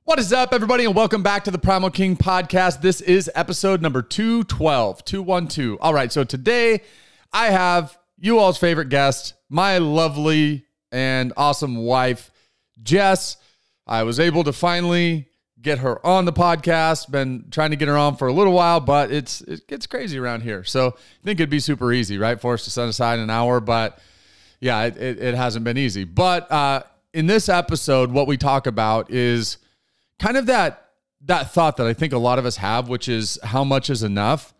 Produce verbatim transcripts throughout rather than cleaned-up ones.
What is up, everybody, and welcome back to the Primal King Podcast. This is episode number two twelve, two twelve. All right, so today I have you all's favorite guest, my lovely and awesome wife, Jess. I was able to finally get her on the podcast. Been trying to get her on for a little while, but it's it gets crazy around here. So I think it'd be super easy, right, for us to set aside an hour, but yeah, it, it, it hasn't been easy. But uh, in this episode, what we talk about is kind of that that thought that I think a lot of us have, which is how much is enough?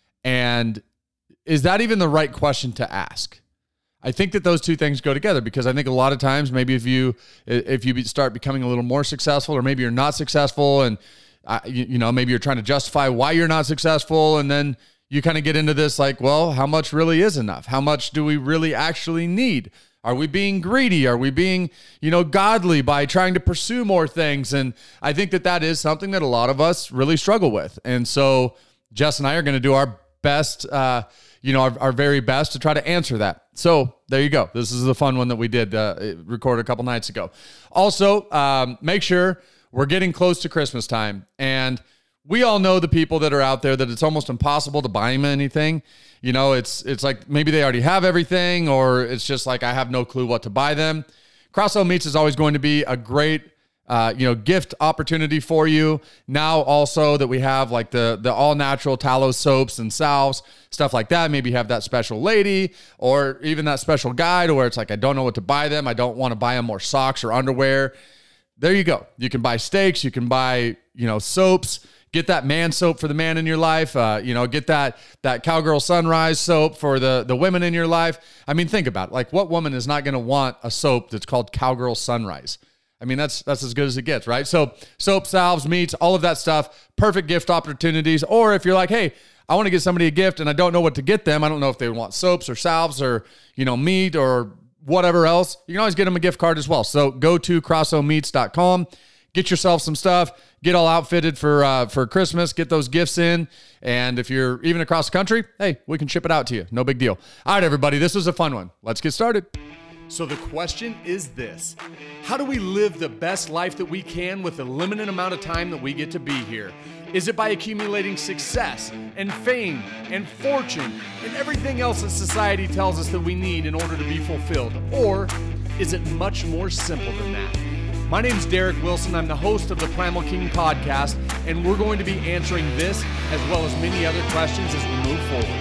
And is that even the right question to ask? I think that those two things go together, because I think a lot of times maybe if you if you start becoming a little more successful, or maybe you're not successful, and uh, you, you know maybe you're trying to justify why you're not successful, and then you kind of get into this like, well, how much really is enough? How much do we really actually need? Are we being greedy? Are we being, you know, godly by trying to pursue more things? And I think that that is something that a lot of us really struggle with. And so Jess and I are going to do our best, uh, you know, our, our very best to try to answer that. So there you go. This is the fun one that we did uh, record a couple nights ago. Also, um, make sure we're getting close to Christmas time. And we all know the people that are out there that it's almost impossible to buy them anything. You know, it's it's like maybe they already have everything, or it's just like I have no clue what to buy them. Crossell Meats is always going to be a great, uh, you know, gift opportunity for you. Now also that we have like the the all natural tallow soaps and salves, stuff like that. Maybe you have that special lady, or even that special guy to where it's like I don't know what to buy them. I don't want to buy them more socks or underwear. There you go. You can buy steaks. You can buy, you know, soaps. Get that man soap for the man in your life. Uh, you know, get that that Cowgirl Sunrise soap for the, the women in your life. I mean, think about it. Like, what woman is not going to want a soap that's called Cowgirl Sunrise? I mean, that's that's as good as it gets, right? So soap, salves, meats, all of that stuff, perfect gift opportunities. Or if you're like, hey, I want to get somebody a gift and I don't know what to get them. I don't know if they want soaps or salves or, you know, meat or whatever else. You can always get them a gift card as well. So go to crosso meats dot com. Get yourself some stuff, get all outfitted for uh, for Christmas, get those gifts in. And if you're even across the country, hey, we can ship it out to you. No big deal. All right, everybody, this was a fun one. Let's get started. So the question is this: how do we live the best life that we can with the limited amount of time that we get to be here? Is it by accumulating success and fame and fortune and everything else that society tells us that we need in order to be fulfilled? Or is it much more simple than that? My name's Derek Wilson. I'm the host of the Primal King Podcast, and we're going to be answering this as well as many other questions as we move forward.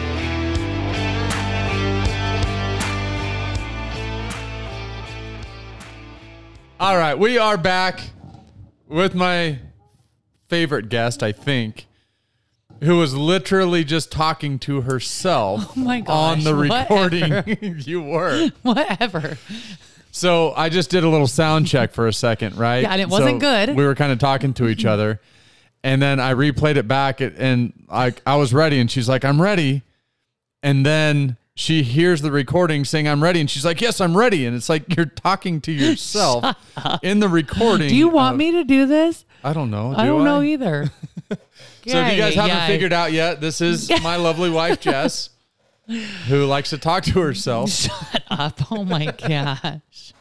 All right, we are back with my favorite guest, I think, who was literally just talking to herself oh my gosh, on the recording. You were. Whatever. So I just did a little sound check for a second, right? Yeah, and it wasn't so good. We were kind of talking to each other, and then I replayed it back, and I I was ready, and she's like, "I'm ready," and then she hears the recording saying, "I'm ready," and she's like, "Yes, I'm ready," and it's like you're talking to yourself in the recording. Do you want of, me to do this? I don't know. Do I don't I? know either. So if you guys haven't yeah. figured out yet, this is my lovely wife, Jess, who likes to talk to herself. Shut up. Oh my gosh.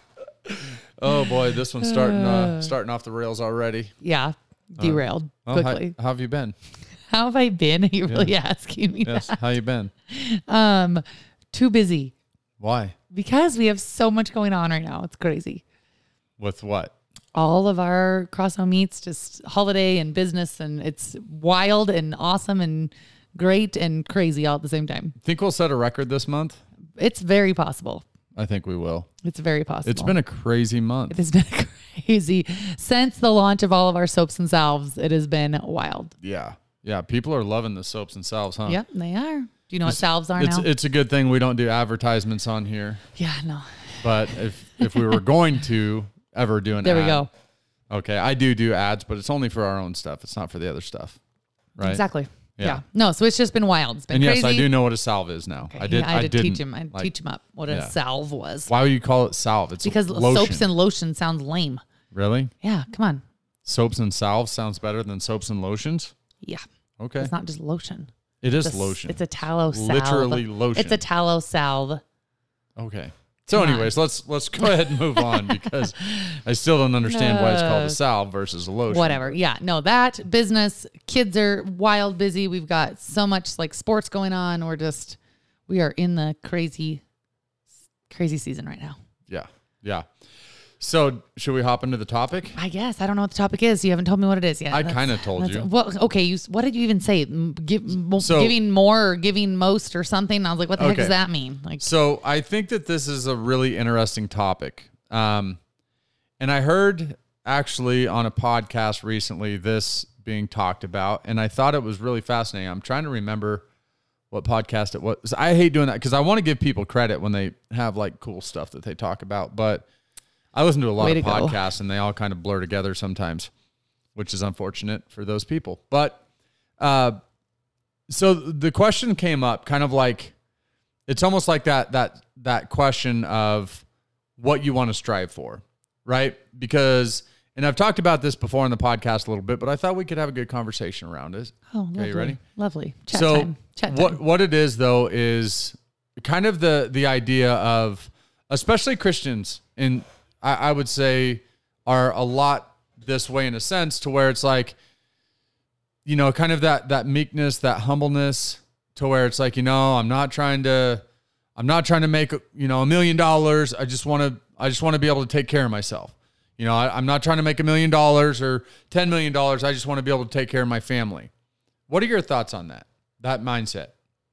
Oh boy, this one's starting uh, starting off the rails already. Yeah. Derailed uh, quickly. How, how have you been? How have I been? Are you yeah. really asking me Yes. that? How you been? Um, too busy. Why? Because we have so much going on right now. It's crazy. With what? All of our Crossell Meats, just holiday and business, and it's wild and awesome and great and crazy all at the same time. Think we'll set a record this month? It's very possible. I think we will. It's very possible. It's been a crazy month. It has been crazy. Since the launch of all of our soaps and salves, it has been wild. Yeah. Yeah. People are loving the soaps and salves, huh? Yep, they are. Do you know it's, what salves are it's, now? It's a good thing we don't do advertisements on here. Yeah, no. But if, if we were going to ever do an there ad. we go. Okay. I do do ads, but it's only for our own stuff. It's not for the other stuff. Right? Exactly. Yeah. yeah. No, so it's just been wild. It's been and crazy. yes, I do know what a salve is now. Okay. I did. I had I to didn't, teach him. I like, teach him up what yeah. a salve was. Why would you call it salve? It's because lotion. soaps and lotion sounds lame. Really? Yeah, come on. Soaps and salves sounds better than soaps and lotions? Yeah. Okay. It's not just lotion. It is it's a, lotion. It's a tallow salve. Literally lotion. It's a tallow salve. Okay. So Come on. anyways, let's let's go ahead and move on because I still don't understand why it's called a salve versus a lotion. Whatever. Yeah. No, that business, kids are wild busy. We've got so much like sports going on. We're just, we are in the crazy, crazy season right now. Yeah. Yeah. So should we hop into the topic? I guess. I don't know what the topic is. You haven't told me what it is yet. I kind of told you. Well, okay. You, what did you even say? Give, So- giving more or giving most or something? I was like, what the heck Okay. does that mean? Like, So I think that this is a really interesting topic. Um, and I heard actually on a podcast recently this being talked about, and I thought it was really fascinating. I'm trying to remember what podcast it was. I hate doing that because I want to give people credit when they have like cool stuff that they talk about, but I listen to a lot Way of to go. podcasts and they all kind of blur together sometimes, which is unfortunate for those people. But uh, so the question came up kind of like, it's almost like that, that, that question of what you want to strive for, right? Because, and I've talked about this before on the podcast a little bit, but I thought we could have a good conversation around it. oh, lovely. Okay, you ready? Lovely. Chat so time. Chat what, time. what it is though, is kind of the, the idea of, especially Christians in, I, I would say are a lot this way in a sense to where it's like, you know, kind of that, that meekness, that humbleness to where it's like, you know, I'm not trying to, I'm not trying to make, you know, a million dollars. I just want to, I just want to be able to take care of myself. You know, I, I'm not trying to make a million dollars or ten million dollars. I just want to be able to take care of my family. What are your thoughts on that, that mindset?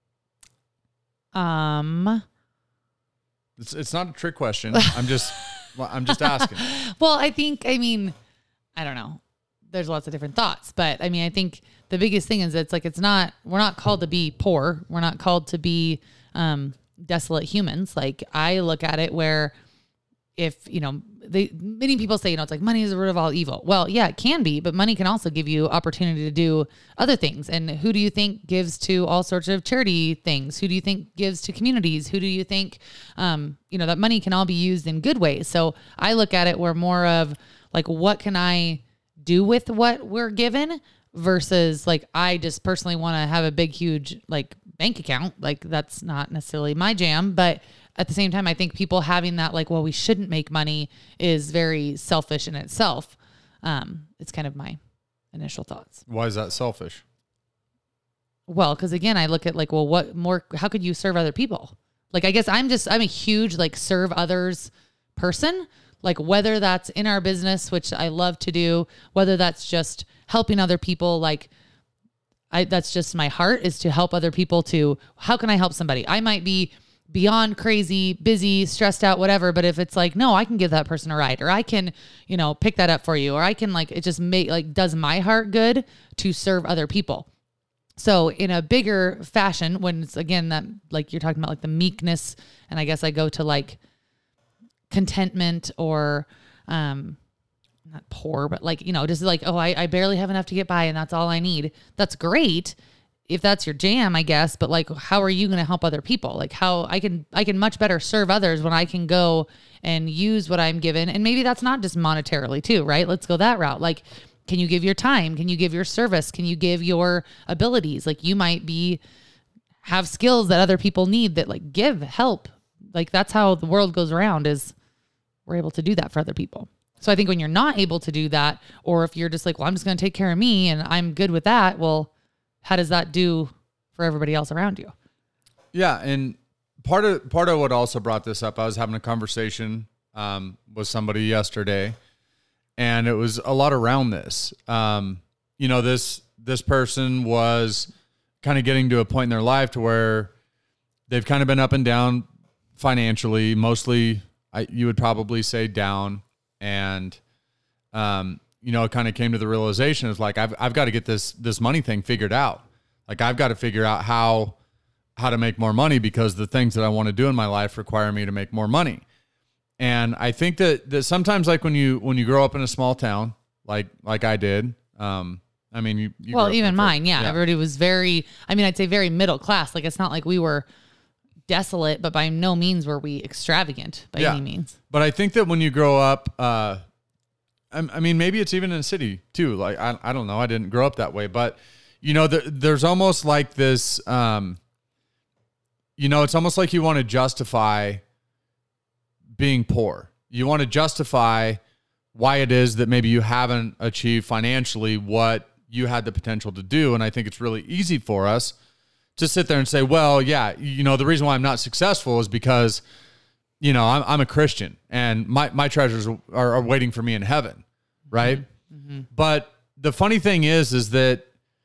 Um, It's, it's not a trick question. I'm just, I'm just asking. well, I think, I mean, I don't know. There's lots of different thoughts, but I mean, I think the biggest thing is it's like, it's not, we're not called to be poor. We're not called to be, um, desolate humans. Like I look at it where if, you know, they, many people say, you know, it's like money is the root of all evil. Well, yeah, it can be, but money can also give you opportunity to do other things. And who do you think gives to all sorts of charity things? Who do you think gives to communities? Who do you think, um, you know, that money can all be used in good ways. So I look at it where more of like, what can I do with what we're given versus like, I just personally want to have a big, huge like bank account. Like that's not necessarily my jam, but at the same time, I think people having that like, well, we shouldn't make money is very selfish in itself. Um, it's kind of my initial thoughts. Why is that selfish? Well, because again, I look at like, well, what more, how could you serve other people? Like, I guess I'm just, I'm a huge like serve others person, like whether that's in our business, which I love to do, whether that's just helping other people, like I, that's just my heart is to help other people to, how can I help somebody? I might be beyond crazy, busy, stressed out, whatever. But if it's like, no, I can give that person a ride, or I can, you know, pick that up for you, or I can like, it just make like, does my heart good to serve other people. So in a bigger fashion, when it's again, that like you're talking about like the meekness, and I guess I go to like contentment or, um, not poor, but like, you know, just like, oh, I, I barely have enough to get by and that's all I need. That's great. If that's your jam, I guess, but like, how are you going to help other people? Like how I can, I can much better serve others when I can go and use what I'm given. And maybe that's not just monetarily too, right? Let's go that route. Like, can you give your time? Can you give your service? Can you give your abilities? Like you might be, have skills that other people need that like give help. Like that's how the world goes around is we're able to do that for other people. So I think when you're not able to do that, or if you're just like, well, I'm just going to take care of me and I'm good with that. Well, how does that do for everybody else around you? Yeah. And part of, part of what also brought this up, I was having a conversation um, with somebody yesterday, and it was a lot around this. Um, you know, this, this person was kind of getting to a point in their life to where they've kind of been up and down financially, mostly I, you would probably say down. And, um, you know, it kind of came to the realization is like, I've, I've got to get this, this money thing figured out. Like I've got to figure out how, how to make more money because the things that I want to do in my life require me to make more money. And I think that, that sometimes like when you, when you grow up in a small town, like, like I did, um, I mean, you, you well, grew up even in- mine. Yeah, yeah. Everybody was very, I mean, I'd say very middle class. Like it's not like we were desolate, but by no means were we extravagant by Yeah. any means. But I think that when you grow up, uh, I, I mean, maybe it's even in a city too. Like, I, I don't know. I didn't grow up that way, but you know, there, there's almost like this, um, you know, it's almost like you want to justify being poor. You want to justify why it is that maybe you haven't achieved financially what you had the potential to do. And I think it's really easy for us to sit there and say, well, yeah, you know, the reason why I'm not successful is because, you know, I'm, I'm a Christian and my, my treasures are, are waiting for me in heaven. Right. Mm-hmm. But the funny thing is, is that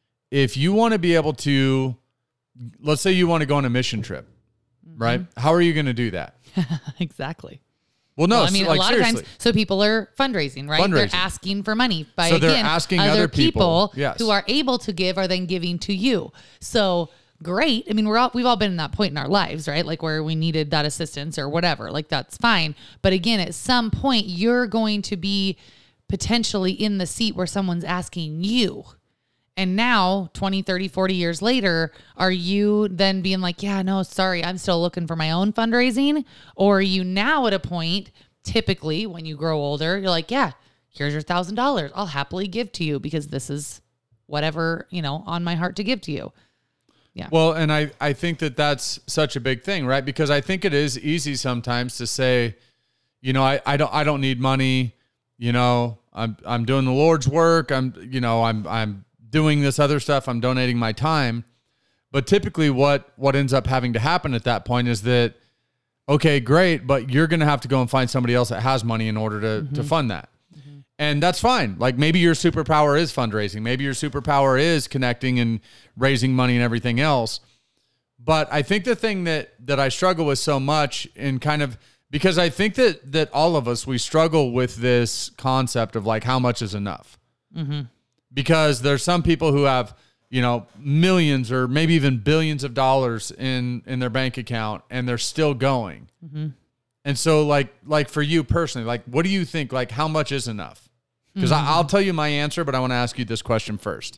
if you want to be able to, let's say you want to go on a mission trip, mm-hmm. right? How are you going to do that? Exactly. Well, no, well, I mean, like, a lot seriously. of times, so people are fundraising, right? Fundraising. They're asking for money by, so they're again, asking other, other people, people yes. who are able to give are then giving to you. So great. I mean, we're all, we've all been in that point in our lives, right? Like where we needed that assistance or whatever, like that's fine. But again, at some point you're going to be potentially in the seat where someone's asking you. And now twenty, thirty, forty years later, are you then being like, yeah, no, sorry, I'm still looking for my own fundraising? Or are you now at a point, typically when you grow older, you're like, yeah, here's your thousand dollars. I'll happily give to you because this is whatever, you know, on my heart to give to you. Yeah. Well, and I, I think that that's such a big thing, right? Because I think it is easy sometimes to say, you know, I, I don't, I don't need money. You know, I'm, I'm doing the Lord's work. I'm, you know, I'm, I'm doing this other stuff. I'm donating my time. But typically what, what ends up having to happen at that point is that, okay, great, but you're going to have to go and find somebody else that has money in order to, mm-hmm. to fund that. Mm-hmm. And that's fine. Like maybe your superpower is fundraising. Maybe your superpower is connecting and raising money and everything else. But I think the thing that, that I struggle with so much in kind of, because I think that, that all of us, we struggle with this concept of like, how much is enough? Mm-hmm. Because there's some people who have, you know, millions or maybe even billions of dollars in, in their bank account and they're still going. Mm-hmm. And so like, like for you personally, like, what do you think, like how much is enough? Because mm-hmm. I'll tell you my answer, but I want to ask you this question first.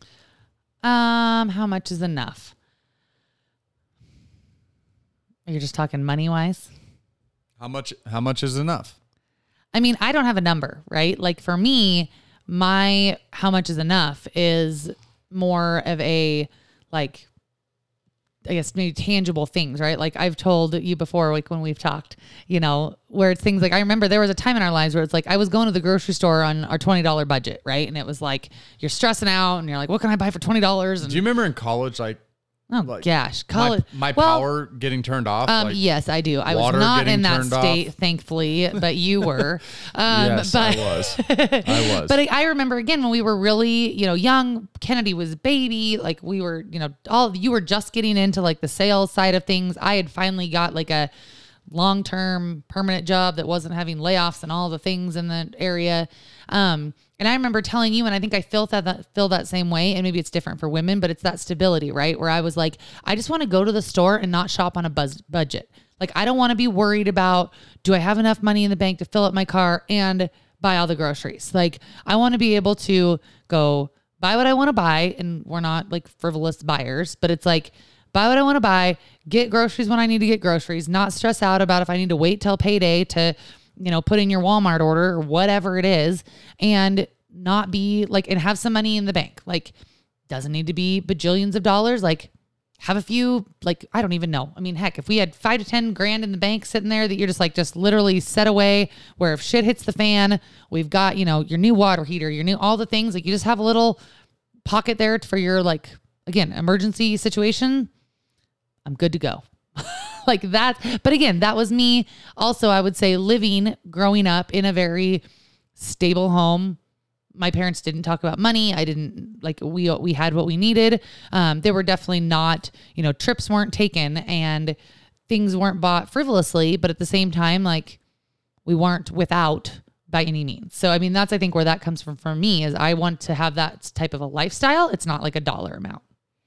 Um, how much is enough? You're just talking money wise? How much, how much is enough? I mean, I don't have a number, right? Like for me, my, how much is enough is more of a, like, I guess maybe tangible things, right? Like I've told you before, like when we've talked, you know, where it's things like, I remember there was a time in our lives where it's like, I was going to the grocery store on our twenty dollars budget, right? And it was like, you're stressing out and you're like, what can I buy for twenty dollars? And do you remember in college, like, oh like gosh, college, my, my well, power getting turned off? Um, like yes, I do. I was not in that state, off. Thankfully, but you were. Um, yes, but, I was. I was. But I, I remember again when we were really, you know, young. Kennedy was baby. Like we were, you know, all you were just getting into like the sales side of things. I had finally got like a long-term permanent job that wasn't having layoffs and all the things in the area. Um, and I remember telling you, and I think I felt that, that feel that same way, and maybe it's different for women, but it's that stability, right? Where I was like, I just want to go to the store and not shop on a buzz budget. Like, I don't want to be worried about, do I have enough money in the bank to fill up my car and buy all the groceries? Like, I want to be able to go buy what I want to buy, and we're not like frivolous buyers, but it's like, buy what I want to buy, get groceries when I need to get groceries, not stress out about if I need to wait till payday to, you know, put in your Walmart order or whatever it is, and not be like, and have some money in the bank. Like, doesn't need to be bajillions of dollars. Like, have a few, like, I don't even know. I mean, heck, if we had five to ten grand in the bank sitting there that you're just like, just literally set away where if shit hits the fan, we've got, you know, your new water heater, your new, all the things, like you just have a little pocket there for your, like, again, emergency situation. I'm good to go. Like that. But again, that was me. Also, I would say living, growing up in a very stable home. My parents didn't talk about money. I didn't like, we, we had what we needed. Um, there were definitely not, you know, trips weren't taken and things weren't bought frivolously, but at the same time, like we weren't without by any means. So, I mean, that's, I think where that comes from for me is I want to have that type of a lifestyle. It's not like a dollar amount.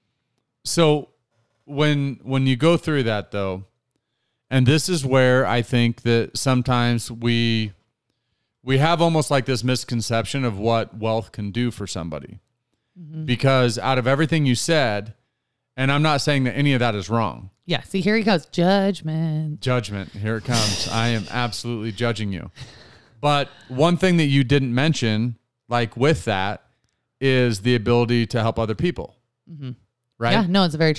So when, when you go through that though, and this is where I think that sometimes we, we have almost like this misconception of what wealth can do for somebody, mm-hmm. because out of everything you said, and I'm not saying that any of that is wrong. Yeah. See, here he goes. Judgment. Judgment. Here it comes. I am absolutely judging you. But one thing that you didn't mention, like with that, is the ability to help other people. Mm-hmm. Right? Yeah, no, it's very true.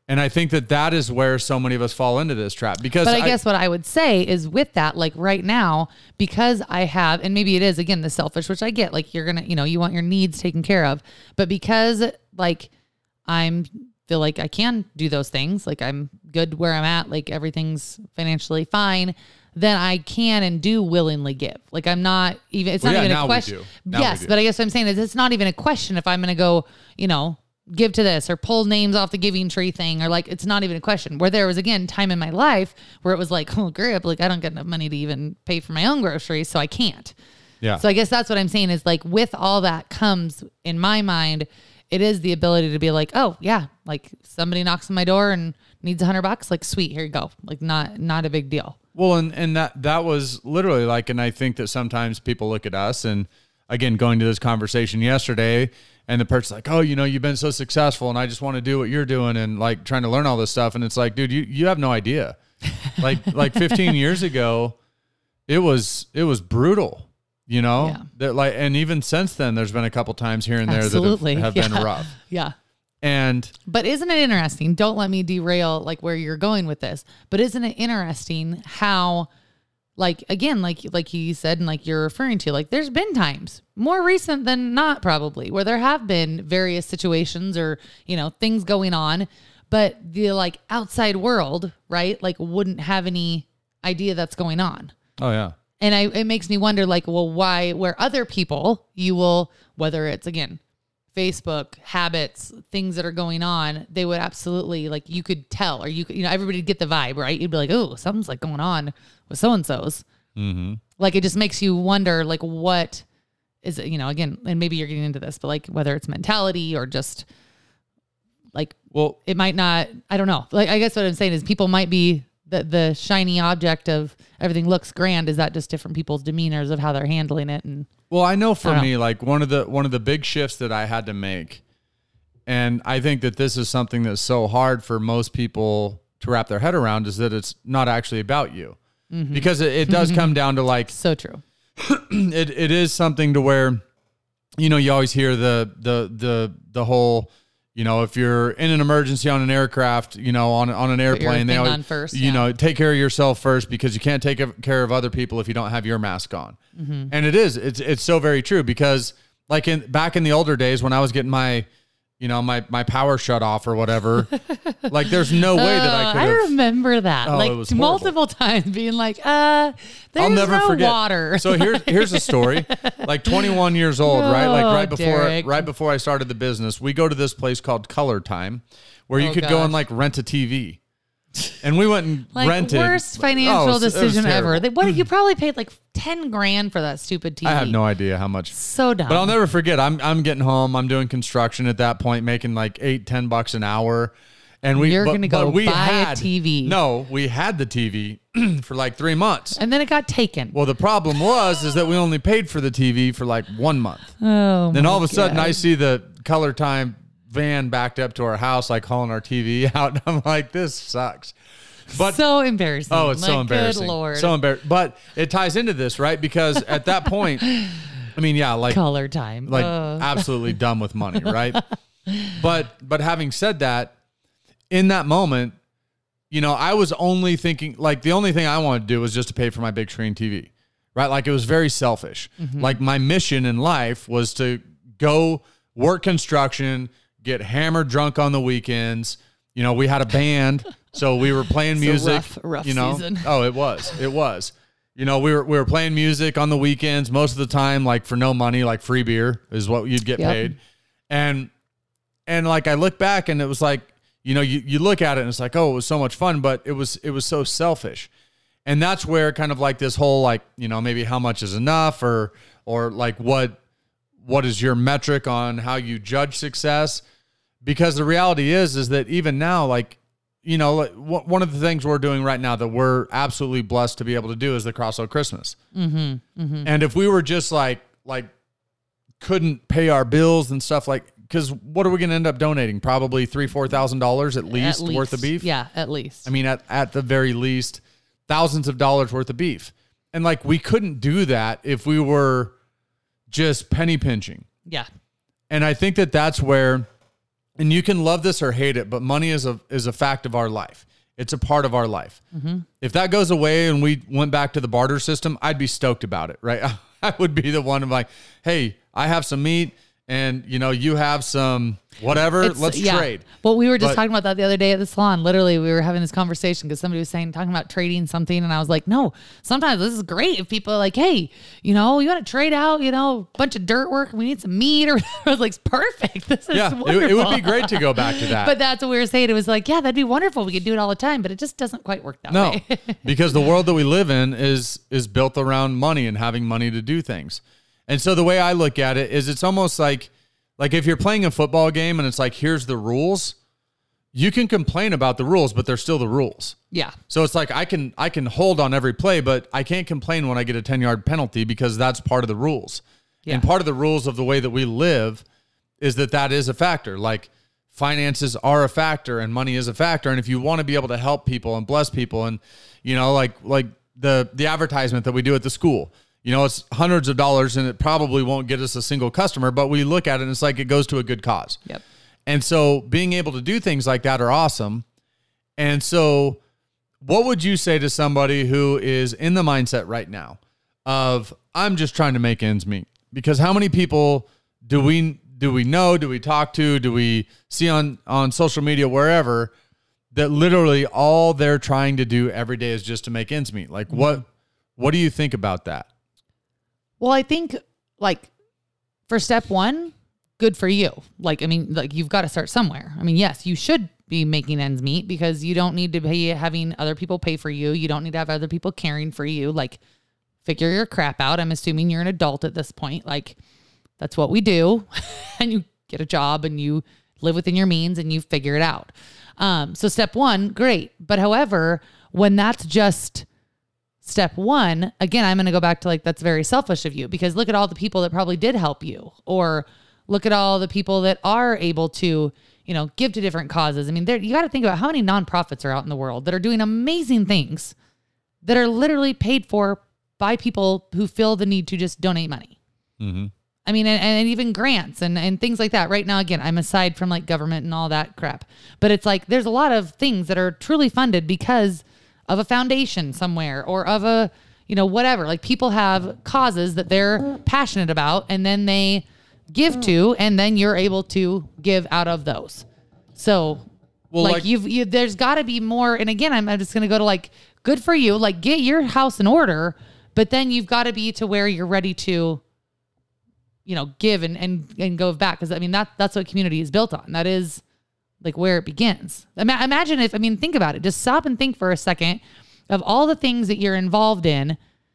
And I think that that is where so many of us fall into this trap because But I, I guess what I would say is with that, like right now, because I have, and maybe it is again, the selfish, which I get, like you're going to, you know, you want your needs taken care of, but because like I'm feel like I can do those things, like I'm good where I'm at, like everything's financially fine, then I can and do willingly give. Like I'm not even, it's well, not yeah, even now a question. We do. Now yes. we do. But I guess what I'm saying is it's not even a question if I'm going to go, you know, give to this or pull names off the giving tree thing, or like, it's not even a question. Where there was again, time in my life where it was like, oh, grip, like I don't get enough money to even pay for my own groceries. So I can't. Yeah. So I guess that's what I'm saying is like with all that comes in my mind, it is the ability to be like, oh yeah, like somebody knocks on my door and needs a hundred bucks. Like, sweet, here you go. Like not, not a big deal. Well, and, and that, that was literally like, and I think that sometimes people look at us and again, going to this conversation yesterday and the person's like, oh, you know, you've been so successful and I just want to do what you're doing and like trying to learn all this stuff. And it's like, dude, you, you have no idea. like, like fifteen years ago, it was, it was brutal. You know, yeah. that like, and even since then, there's been a couple times here and there Absolutely. that have, have yeah. been rough. Yeah. And, but isn't it interesting? Don't let me derail like where you're going with this, but isn't it interesting how, like, again, like, like you said, and like you're referring to, like, there's been times more recent than not probably where there have been various situations or, you know, things going on, but the like outside world, right? Like wouldn't have any idea that's going on. oh yeah. And I, it makes me wonder, like, well, why, where other people, you will, whether it's, again, Facebook, habits, things that are going on, they would absolutely, like, you could tell, or you could, you know, everybody'd get the vibe, right? You'd be like, oh, something's, like, going on with so-and-so's. Mm-hmm. Like, it just makes you wonder, like, what is it, you know, again, and maybe you're getting into this, but, like, whether it's mentality or just, like, well, it might not, I don't know. Like, I guess what I'm saying is people might be, the the shiny object of everything looks grand. Is that just different people's demeanors of how they're handling it? And well, I know for I me, know. like one of the one of the big shifts that I had to make, and I think that this is something that's so hard for most people to wrap their head around, is that it's not actually about you, mm-hmm. because it, it does come down to like so true. it it is something to where, you know, you always hear the the the the whole. You know, if you're in an emergency on an aircraft, you know, on on an airplane, they always, on first, you yeah. know, take care of yourself first because you can't take care of other people if you don't have your mask on. Mm-hmm. And it is, it's it's so very true because like in back in the older days when I was getting my, you know, my my power shut off or whatever, like there's no way that I Uh, could I have. remember that, Oh, like it was horrible. multiple times, being like, "Uh, there's I'll never no forget. water." So here's here's a story. Like twenty-one years old, right? Like Oh, right before Derek. right before I started the business, we go to this place called Color Time, where you Oh, could go and gosh. like rent a T V. And we went and Like rented. worst Oh, financial it was- it was decision ever. terrible. They, what you probably paid like ten grand for that stupid T V. I have no idea how much. So dumb. But I'll never forget. I'm I'm getting home. I'm doing construction at that point, making like eight, ten bucks an hour. And we You're but- gonna go but we buy a had, T V. No, we had the T V for like three months. And then it got taken. Well, the problem was is that we only paid for the T V for like one month. Oh, Then my all of a sudden, God. I see the Color Time van backed up to our house, like hauling our T V out. And I'm like, this sucks. But so embarrassing. oh, it's like, so embarrassing. Good Lord. So embarrassing. But it ties into this, right? Because at that point, I mean, yeah, like Color Time. like Ugh. absolutely dumb with money, right? but but having said that, in that moment, you know, I was only thinking like the only thing I wanted to do was just to pay for my big screen T V, right? Like it was very selfish. Mm-hmm. Like my mission in life was to go work construction, get hammered drunk on the weekends. You know, we had a band, so we were playing It's a music. rough, rough you know, season. oh, it was, it was. You know, we were we were playing music on the weekends most of the time, like for no money, like free beer is what you'd get Yep. paid, and and like I look back and it was like, you know, you you look at it and it's like, oh, it was so much fun, but it was it was so selfish, and that's where kind of like this whole like, you know, maybe how much is enough or or like what what is your metric on how you judge success. Because the reality is, is that even now, like, you know, like, w- one of the things we're doing right now that we're absolutely blessed to be able to do is the Crossroad Christmas. Mm-hmm, mm-hmm. And if we were just like, like, couldn't pay our bills and stuff, like, because what are we going to end up donating? Probably three, four thousand dollars at least, At least worth of beef. Yeah, at least. I mean, at at the very least, thousands of dollars worth of beef. And like, we couldn't do that if we were just penny pinching. yeah. And I think that that's where and you can love this or hate it, but money is a is a fact of our life. It's a part of our life. Mm-hmm. If that goes away and we went back to the barter system, I'd be stoked about it, right? I would be the one of like, hey, I have some meat and, you know, you have some whatever, it's, let's yeah. trade. Well, we were just but, talking about that the other day at the salon. Literally, we were having this conversation because somebody was saying, talking about trading something. And I was like, no, sometimes this is great if people are like, hey, you know, you want to trade out, you know, a bunch of dirt work. We need some meat or whatever. I was like, perfect. This is yeah, wonderful. It, it would be great to go back to that. But that's what we were saying. It was like, yeah, that'd be wonderful. We could do it all the time, but it just doesn't quite work that no, way. because the world that we live in is is built around money and having money to do things. And so the way I look at it is it's almost like, like if you're playing a football game and it's like, here's the rules, you can complain about the rules, but they're still the rules. Yeah. So it's like, I can, I can hold on every play, but I can't complain when I get a ten yard penalty because that's part of the rules. Yeah. And part of the rules of the way that we live is that that is a factor. Like finances are a factor and money is a factor. And if you want to be able to help people and bless people and, you know, like, like the, the advertisement that we do at the school, you know, it's hundreds of dollars and it probably won't get us a single customer, but we look at it and it's like it goes to a good cause. Yep. And so being able to do things like that are awesome. And so what would you say to somebody who is in the mindset right now of, I'm just trying to make ends meet? Because how many people do we do we know, do we talk to, do we see on, on social media, wherever, that literally all they're trying to do every day is just to make ends meet? Like, mm-hmm. what what do you think about that? Well, I think like for step one, good for you. Like, I mean, like you've got to start somewhere. I mean, yes, you should be making ends meet because you don't need to be having other people pay for you. You don't need to have other people caring for you. Like, figure your crap out. I'm assuming you're an adult at this point. Like, that's what we do. And you get a job and you live within your means and you figure it out. Um, so step one, great. But however, when that's just step one, again, I'm going to go back to like, that's very selfish of you because look at all the people that probably did help you, or look at all the people that are able to, you know, give to different causes. I mean, there, you got to think about how many nonprofits are out in the world that are doing amazing things that are literally paid for by people who feel the need to just donate money. Mm-hmm. I mean, and, and even grants and, and things like that. Right now, again, I'm aside from like government and all that crap, but it's like, there's a lot of things that are truly funded because of a foundation somewhere or of a, you know, whatever. Like people have causes that they're passionate about and then they give to, and then you're able to give out of those. So well, like, like you've, you, there's gotta be more. And again, I'm, I'm just going to go to like, good for you. Like get your house in order, but then you've got to be to where you're ready to, you know, give and, and, and go back. Cause I mean, that that's what community is built on. That is like where it begins. Ima- imagine if, I mean, think about it. Just stop and think for a second of all the things that you're involved in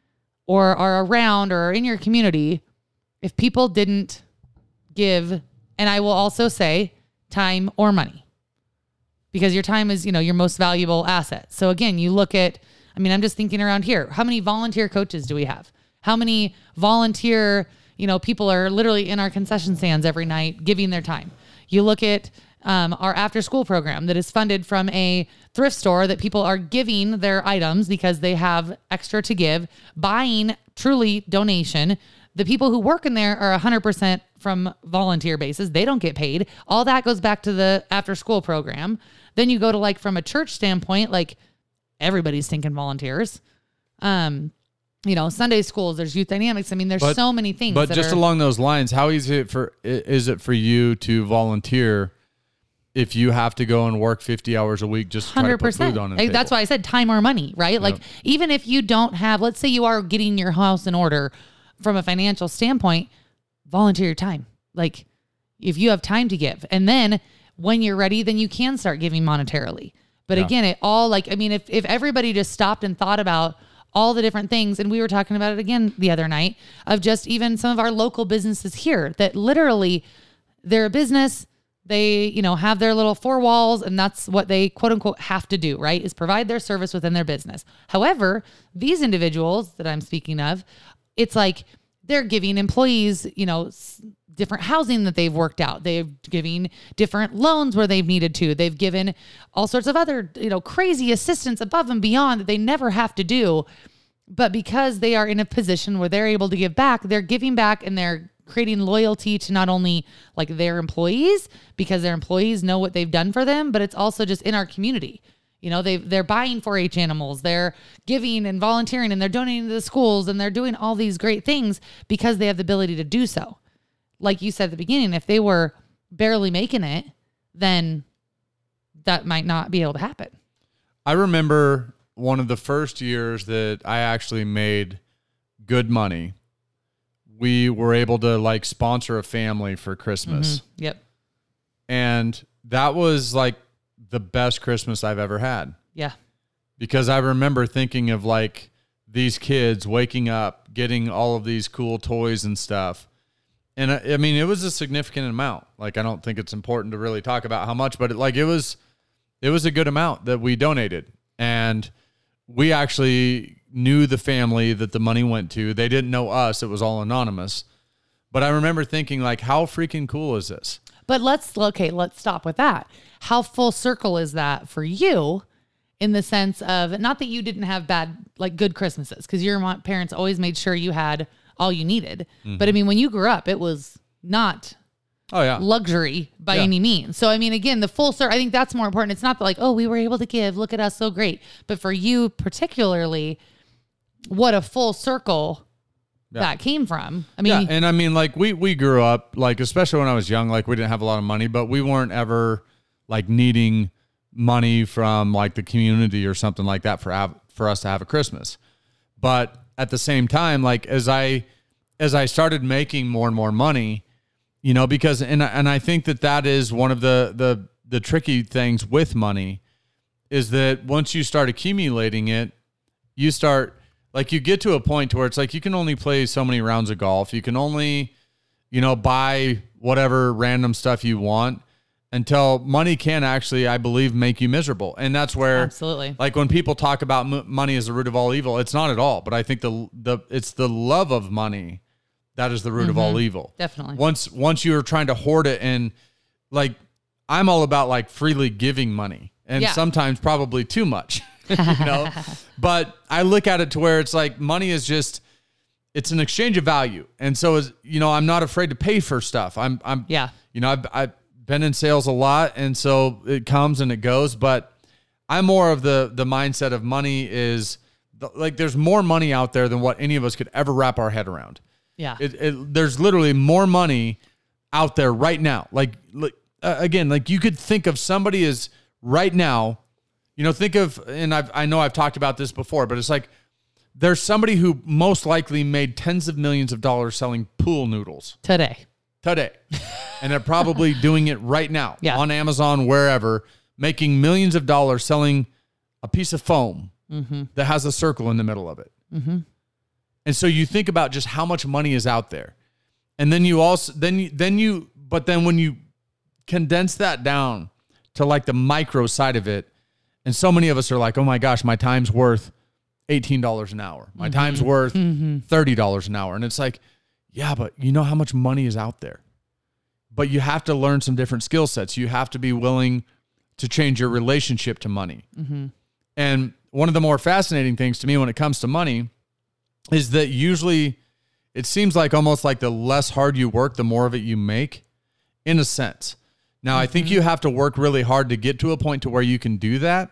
or are around or are in your community. If people didn't give, and I will also say time or money, because your time is, you know, your most valuable asset. So again, you look at, I mean, I'm just thinking around here, how many volunteer coaches do we have? How many volunteer, you know, people are literally in our concession stands every night giving their time. You look at um, our after school program that is funded from a thrift store that people are giving their items because they have extra to give, buying truly donation. The people who work in there are one hundred percent from volunteer basis. They don't get paid. All that goes back to the after school program. Then you go to like from a church standpoint, like everybody's thinking volunteers. Um, you know, Sunday schools, there's youth dynamics. I mean, there's but, so many things. But that just are, along those lines, how easy it for is it for you to volunteer if you have to go and work fifty hours a week just to try to put food on the table? That's why I said time or money, right? Yep. Like even if you don't have, let's say you are getting your house in order from a financial standpoint, volunteer your time. Like if you have time to give, and then when you're ready, then you can start giving monetarily. But yeah. again, it all like, I mean, if, if everybody just stopped and thought about all the different things, and we were talking about it again the other night of just even some of our local businesses here that literally they're a business, they, you know, have their little four walls and that's what they quote unquote have to do, right? Is provide their service within their business. However, these individuals that I'm speaking of, it's like they're giving employees, you know, different housing that they've worked out. They're giving different loans where they've needed to. They've given all sorts of other, you know, crazy assistance above and beyond that they never have to do. But because they are in a position where they're able to give back, they're giving back and they're creating loyalty to not only like their employees, because their employees know what they've done for them, but it's also just in our community. You know, they they're buying four H animals, they're giving and volunteering, and they're donating to the schools, and they're doing all these great things because they have the ability to do so. Like you said at the beginning, if they were barely making it, then that might not be able to happen. I remember one of the first years that I actually made good money. We were able to like sponsor a family for Christmas. Mm-hmm. Yep. And that was like the best Christmas I've ever had. Yeah. Because I remember thinking of like these kids waking up, getting all of these cool toys and stuff. And I, I mean, it was a significant amount. Like, I don't think it's important to really talk about how much, but it, like it was, it was a good amount that we donated. And we actually knew the family that the money went to. They didn't know us. It was all anonymous. But I remember thinking like, how freaking cool is this? But let's, okay, let's stop with that. How full circle is that for you in the sense of, not that you didn't have bad, like good Christmases, because your parents always made sure you had all you needed. Mm-hmm. But I mean, when you grew up, it was not oh yeah luxury by yeah. any means. So I mean, again, the full circle, I think that's more important. It's not like, oh, we were able to give, look at us, so great. But for you particularly, what a full circle yeah. that came from. I mean, yeah, and I mean, like we we grew up, like especially when I was young, like we didn't have a lot of money, but we weren't ever like needing money from like the community or something like that for have, for us to have a Christmas. But at the same time, like as I as I started making more and more money, you know, because and and I think that that is one of the the the tricky things with money is that once you start accumulating it, you start like you get to a point where it's like you can only play so many rounds of golf. You can only, you know, buy whatever random stuff you want until money can actually, I believe, make you miserable. And that's where, absolutely, like when people talk about m- money as the root of all evil, it's not at all. But I think the the it's the love of money that is the root mm-hmm. of all evil. Definitely. Once once you're trying to hoard it, and like I'm all about like freely giving money, and yeah. sometimes probably too much. You know, but I look at it to where it's like money is just, it's an exchange of value. And so is, you know, I'm not afraid to pay for stuff. I'm, I'm, yeah, you know, I've, I've been in sales a lot. And so it comes and it goes, but I'm more of the, the mindset of money is the, like, there's more money out there than what any of us could ever wrap our head around. Yeah. It, it, there's literally more money out there right now. Like, like uh, again, like you could think of somebody as right now, you know, think of, and I've, I know I've talked about this before, but it's like there's somebody who most likely made tens of millions of dollars selling pool noodles. Today. Today. And they're probably doing it right now yeah. on Amazon, wherever, making millions of dollars selling a piece of foam mm-hmm. that has a circle in the middle of it. Mm-hmm. And so you think about just how much money is out there. And then you also, then you, then you, but then when you condense that down to like the micro side of it, and so many of us are like, oh my gosh, my time's worth eighteen dollars an hour. My mm-hmm. time's worth mm-hmm. thirty dollars an hour. And it's like, yeah, but you know how much money is out there. But you have to learn some different skill sets. You have to be willing to change your relationship to money. Mm-hmm. And one of the more fascinating things to me when it comes to money is that usually it seems like almost like the less hard you work, the more of it you make, in a sense. Now, mm-hmm. I think you have to work really hard to get to a point to where you can do that.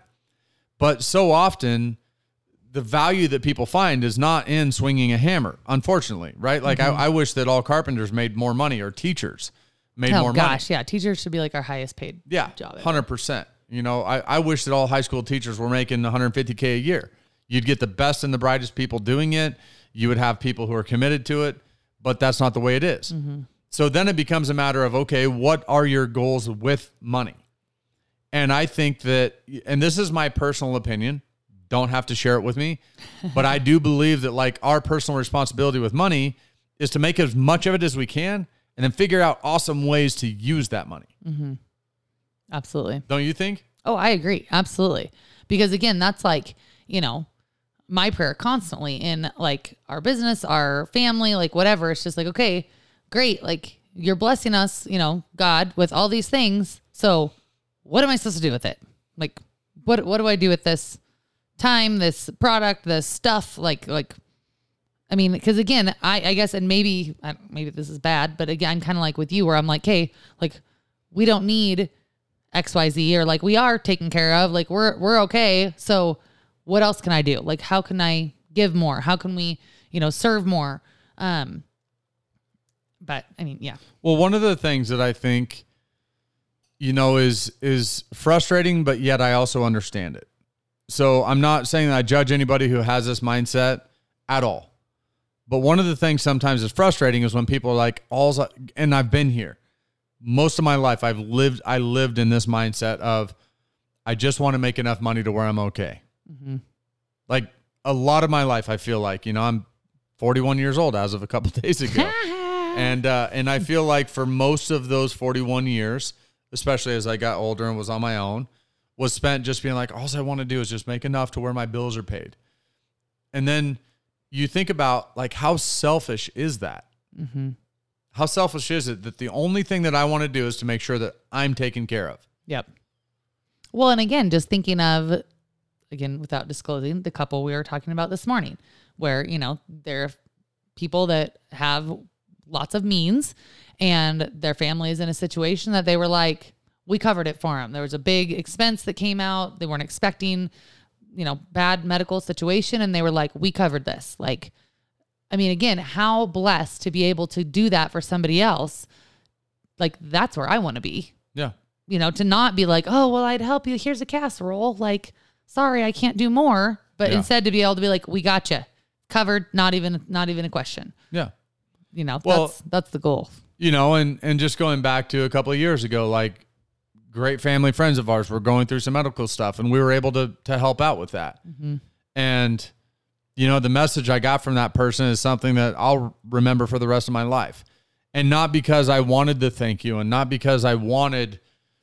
But so often, the value that people find is not in swinging a hammer, unfortunately, right? Like, mm-hmm. I, I wish that all carpenters made more money, or teachers made oh, more gosh, money. gosh, yeah. Teachers should be like our highest paid yeah, job. Yeah, one hundred percent. You know, I, I wish that all high school teachers were making one hundred fifty K a year. You'd get the best and the brightest people doing it. You would have people who are committed to it, but that's not the way it is. Mm-hmm. So then it becomes a matter of, okay, what are your goals with money? And I think that, and this is my personal opinion, don't have to share it with me, but I do believe that like our personal responsibility with money is to make as much of it as we can and then figure out awesome ways to use that money. Mm-hmm. Absolutely. Don't you think? Oh, I agree. Absolutely. Because again, that's like, you know, my prayer constantly in like our business, our family, like whatever. It's just like, okay, great. Like you're blessing us, you know, God, with all these things. So what am I supposed to do with it? Like, what, what do I do with this time, this product, this stuff? Like, like I mean, because again, I, I guess, and maybe, I don't- maybe this is bad, but again, I'm kind of like with you where I'm like, hey, like we don't need X Y Z, or like we are taken care of, like we're, we're okay. So what else can I do? Like, how can I give more? How can we, you know, serve more? Um, but I mean, yeah. Well, one of the things that I think, you know, is, is frustrating, but yet I also understand it. So I'm not saying that I judge anybody who has this mindset at all. But one of the things sometimes is frustrating is when people are like, all's, and I've been here most of my life. I've lived, I lived in this mindset of, I just want to make enough money to where I'm okay. Mm-hmm. Like a lot of my life, I feel like, you know, I'm forty-one years old as of a couple days ago. and, uh, and I feel like for most of those forty-one years, especially as I got older and was on my own, was spent just being like, all I want to do is just make enough to where my bills are paid. And then you think about like, how selfish is that? Mm-hmm. How selfish is it that the only thing that I want to do is to make sure that I'm taken care of? Yep. Well, and again, just thinking of, again, without disclosing, the couple we were talking about this morning, where, you know, there are people that have lots of means and their family is in a situation that they were like, we covered it for them. There was a big expense that came out. They weren't expecting, you know, bad medical situation. And they were like, we covered this. Like, I mean, again, how blessed to be able to do that for somebody else. Like, that's where I want to be. Yeah. You know, to not be like, oh, well, I'd help you. Here's a casserole. Like, sorry, I can't do more. But Yeah. instead to be able to be like, we got you covered. Not even, not even a question. Yeah. You know, Well, that's, that's the goal. You know, and, and just going back to a couple of years ago, like great family friends of ours were going through some medical stuff and we were able to, to help out with that. Mm-hmm. And, you know, the message I got from that person is something that I'll remember for the rest of my life. And not because I wanted to thank you and not because I wanted,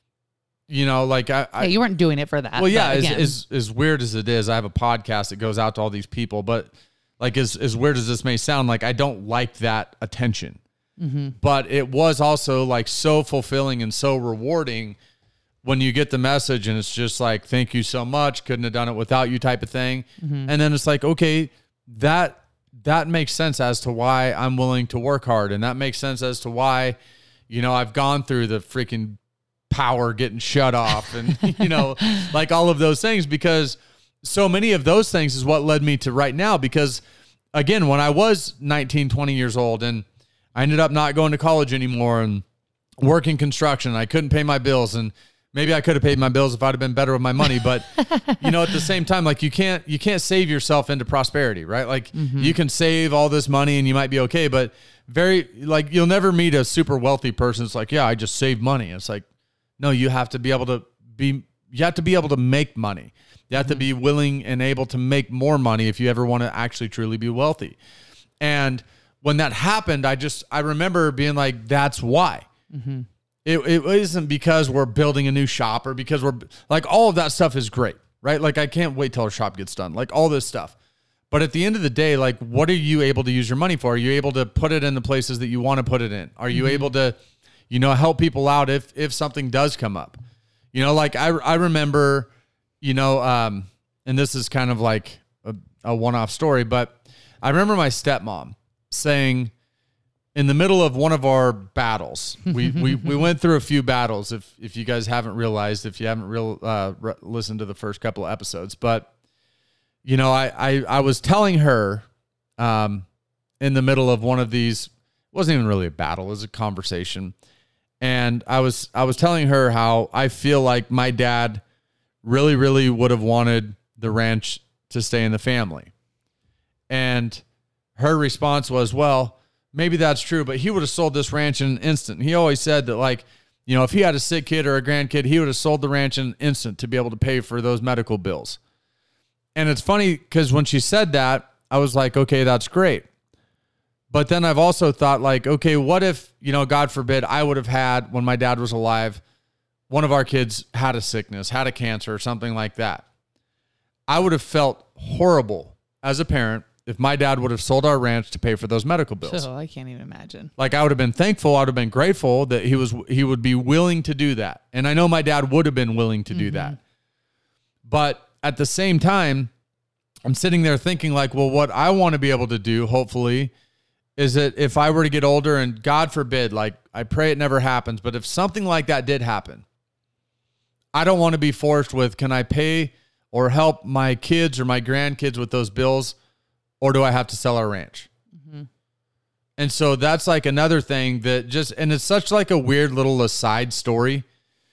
you know, like I, I yeah, you weren't doing it for that. well, yeah, but as, again, as, as weird as it is, I have a podcast that goes out to all these people, but like as, as weird as this may sound, like I don't like that attention. Mm-hmm. But it was also like so fulfilling and so rewarding when you get the message and it's just like, thank you so much. Couldn't have done it without you type of thing. Mm-hmm. And then it's like, okay, that, that makes sense as to why I'm willing to work hard. And that makes sense as to why, you know, I've gone through the freaking power getting shut off and, you know, like all of those things, because so many of those things is what led me to right now. Because again, when I was nineteen, twenty years old and I ended up not going to college anymore and working construction, I couldn't pay my bills, and maybe I could have paid my bills if I'd have been better with my money. But, you know, at the same time, like you can't, you can't save yourself into prosperity, right? Like mm-hmm. you can save all this money and you might be okay, but very like, you'll never meet a super wealthy person. It's like, yeah, I just saved money. It's like, no, you have to be able to be, you have to be able to make money. You have mm-hmm. to be willing and able to make more money if you ever want to actually truly be wealthy. And when that happened, I just, I remember being like, that's why. Mm-hmm. It, it isn't because we're building a new shop or because we're like, all of that stuff is great, right? Like, I can't wait till our shop gets done, like all this stuff. But at the end of the day, like, what are you able to use your money for? Are you able to put it in the places that you want to put it in? Are you mm-hmm. able to, you know, help people out if, if something does come up? You know, like I, I remember, you know, um, and this is kind of like a, a one-off story, but I remember my stepmom saying in the middle of one of our battles, we, we, we went through a few battles. If, if you guys haven't realized, if you haven't real, uh, re- listened to the first couple of episodes, but you know, I, I, I was telling her, um, in the middle of one of these, it wasn't even really a battle, it was a conversation. And I was, I was telling her how I feel like my dad really, really would have wanted the ranch to stay in the family. And her response was, well, maybe that's true, but he would have sold this ranch in an instant. He always said that, like, you know, if he had a sick kid or a grandkid, he would have sold the ranch in an instant to be able to pay for those medical bills. And it's funny because when she said that, I was like, okay, that's great. But then I've also thought, like, okay, what if, you know, God forbid, I would have had, when my dad was alive, one of our kids had a sickness, had a cancer or something like that. I would have felt horrible as a parent if my dad would have sold our ranch to pay for those medical bills. Oh, I can't even imagine. Like, I would have been thankful. I would have been grateful that he was, he would be willing to do that. And I know my dad would have been willing to do mm-hmm. that. But at the same time, I'm sitting there thinking like, well, what I want to be able to do, hopefully, is that if I were to get older and God forbid, like I pray it never happens, but if something like that did happen, I don't want to be forced with, can I pay or help my kids or my grandkids with those bills, or do I have to sell our ranch? Mm-hmm. And so that's like another thing that just, and it's such like a weird little aside story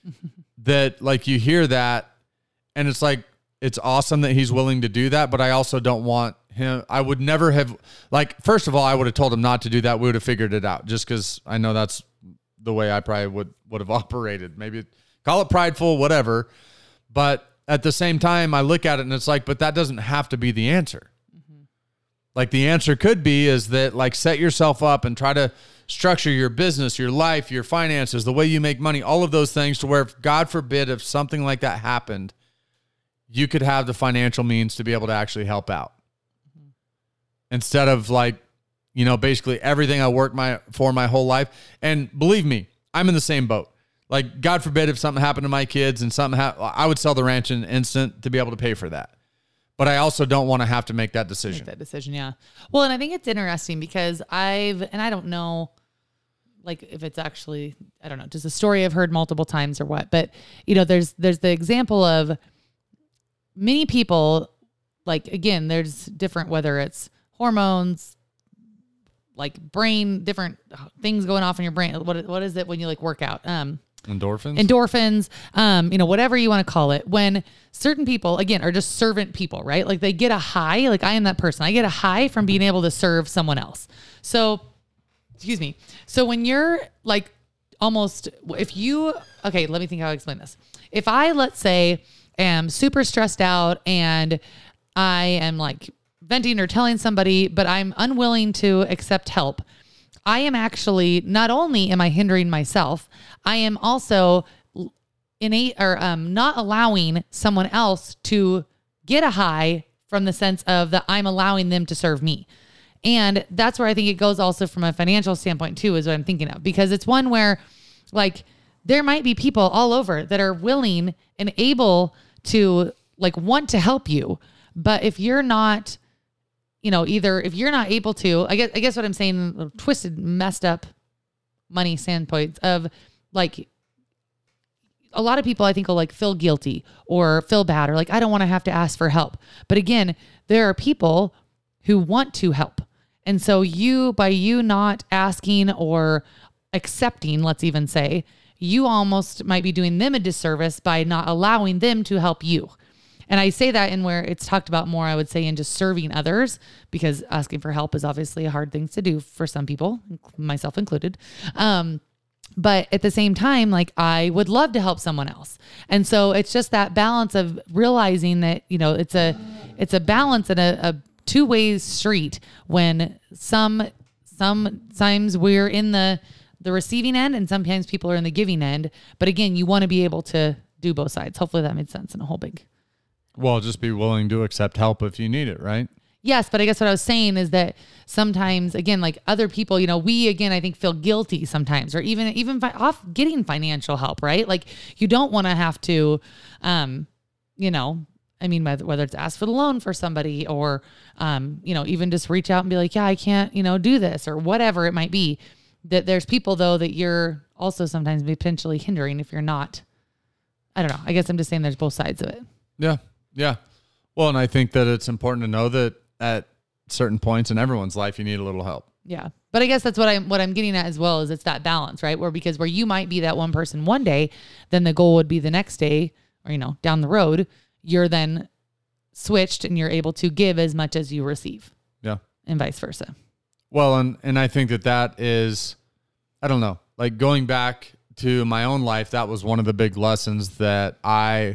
that like you hear that and it's like, it's awesome that he's willing to do that, but I also don't want him. I would never have, like, first of all, I would have told him not to do that. We would have figured it out just because I know that's the way I probably would, would have operated. Maybe call it prideful, whatever. But at the same time, I look at it and it's like, but that doesn't have to be the answer. Mm-hmm. Like the answer could be is that like set yourself up and try to structure your business, your life, your finances, the way you make money, all of those things to where if God forbid, if something like that happened, you could have the financial means to be able to actually help out. Mm-hmm. Instead of like, you know, basically everything I worked my for my whole life. And believe me, I'm in the same boat. Like, God forbid if something happened to my kids and something ha- I would sell the ranch in an instant to be able to pay for that. But I also don't want to have to make that decision. Make that decision, yeah. Well, and I think it's interesting because I've, and I don't know, like if it's actually, I don't know, just a story I've heard multiple times or what, but you know, there's, there's the example of many people, like, again, there's different, whether it's hormones, like brain, different things going off in your brain. What, what is it when you like work out? Um, Endorphins, endorphins, um, you know, whatever you want to call it. When certain people, again, are just servant people, right? Like they get a high, like I am that person. I get a high from being able to serve someone else. So, excuse me. So when you're like almost, if you, okay, let me think how I explain this. If I, let's say, am super stressed out and I am like venting or telling somebody, but I'm unwilling to accept help, I am actually, not only am I hindering myself, I am also innate or um, not allowing someone else to get a high from the sense of that I'm allowing them to serve me. And that's where I think it goes also from a financial standpoint too, is what I'm thinking of, because it's one where like there might be people all over that are willing and able to like want to help you. But if you're not, you know, either if you're not able to, I guess, I guess what I'm saying, twisted, messed up money standpoints of like, a lot of people I think will like feel guilty or feel bad or like, I don't want to have to ask for help. But again, there are people who want to help. And so you, by you not asking or accepting, let's even say, you almost might be doing them a disservice by not allowing them to help you. And I say that in where it's talked about more, I would say, in just serving others, because asking for help is obviously a hard thing to do for some people, myself included. Um, but at the same time, like I would love to help someone else. And so it's just that balance of realizing that, you know, it's a, it's a balance and a, a two-way street when some, sometimes we're in the, the receiving end and sometimes people are in the giving end. But again, you want to be able to do both sides. Hopefully that made sense in a whole big. Well, just be willing to accept help if you need it, right? Yes, but I guess what I was saying is that sometimes, again, like other people, you know, we, again, I think feel guilty sometimes, or even, even fi- off getting financial help, right? Like you don't want to have to, um, you know, I mean, whether it's ask for the loan for somebody or, um, you know, even just reach out and be like, yeah, I can't, you know, do this or whatever it might be. That there's people though, that you're also sometimes potentially hindering if you're not, I don't know. I guess I'm just saying there's both sides of it. Yeah. Yeah. Well, and I think that it's important to know that at certain points in everyone's life, you need a little help. Yeah. But I guess that's what I'm, what I'm getting at as well, is it's that balance, right? Where, because where you might be that one person one day, then the goal would be the next day, or, you know, down the road, you're then switched and you're able to give as much as you receive. Yeah. And vice versa. Well, and, and I think that that is, I don't know, like going back to my own life, that was one of the big lessons that I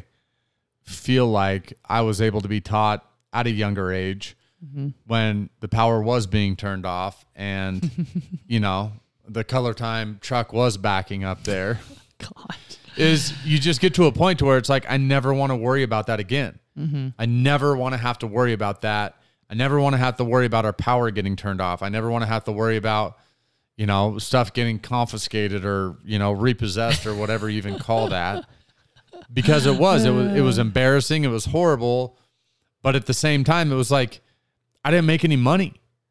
feel like I was able to be taught at a younger age, mm-hmm. when the power was being turned off and, you know, the Color Time truck was backing up there. God. Is you just get to a point to where it's like, I never want to worry about that again. Mm-hmm. I never want to have to worry about that. I never want to have to worry about our power getting turned off. I never want to have to worry about, you know, stuff getting confiscated or, you know, repossessed or whatever you even call that. Because it was, it was, it was embarrassing. It was horrible. But at the same time, it was like, I didn't make any money.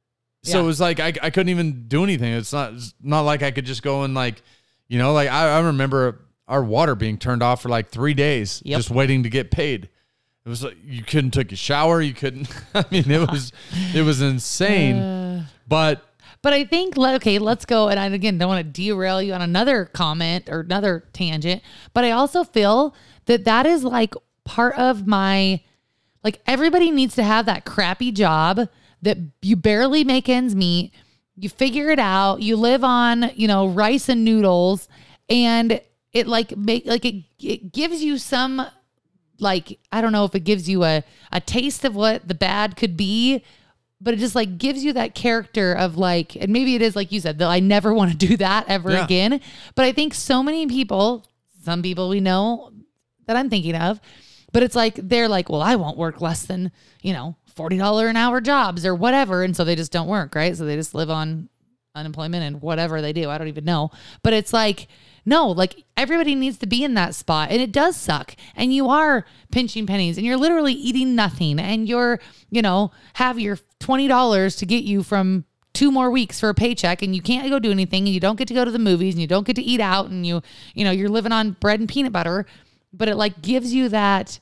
So Yeah. it was like, I, I couldn't even do anything. It's not, it's not like I could just go and like, you know, like I, I remember our water being turned off for like three days, Yep. just waiting to get paid. It was like, you couldn't take a shower. You couldn't, I mean, it was, it was insane, Uh, but But I think, le- okay, let's go. And I, again, don't want to derail you on another comment or another tangent, but I also feel that that is like part of my, like everybody needs to have that crappy job that you barely make ends meet. You figure it out. You live on, you know, rice and noodles, and it like make like it, it gives you some, like, I don't know if it gives you a, a taste of what the bad could be, but it just like gives you that character of like, and maybe it is like you said, that I never want to do that ever Yeah. again. But I think so many people, some people we know that I'm thinking of, but it's like, they're like, well, I won't work less than, you know, forty dollars an hour jobs or whatever. And so they just don't work, right? So they just live on unemployment and whatever they do. I don't even know. But it's like, no, like everybody needs to be in that spot, and it does suck. And you are pinching pennies, and you're literally eating nothing, and you're, you know, have your twenty dollars to get you from two more weeks for a paycheck, and you can't go do anything, and you don't get to go to the movies, and you don't get to eat out, and you, you know, you're living on bread and peanut butter, but it like gives you that,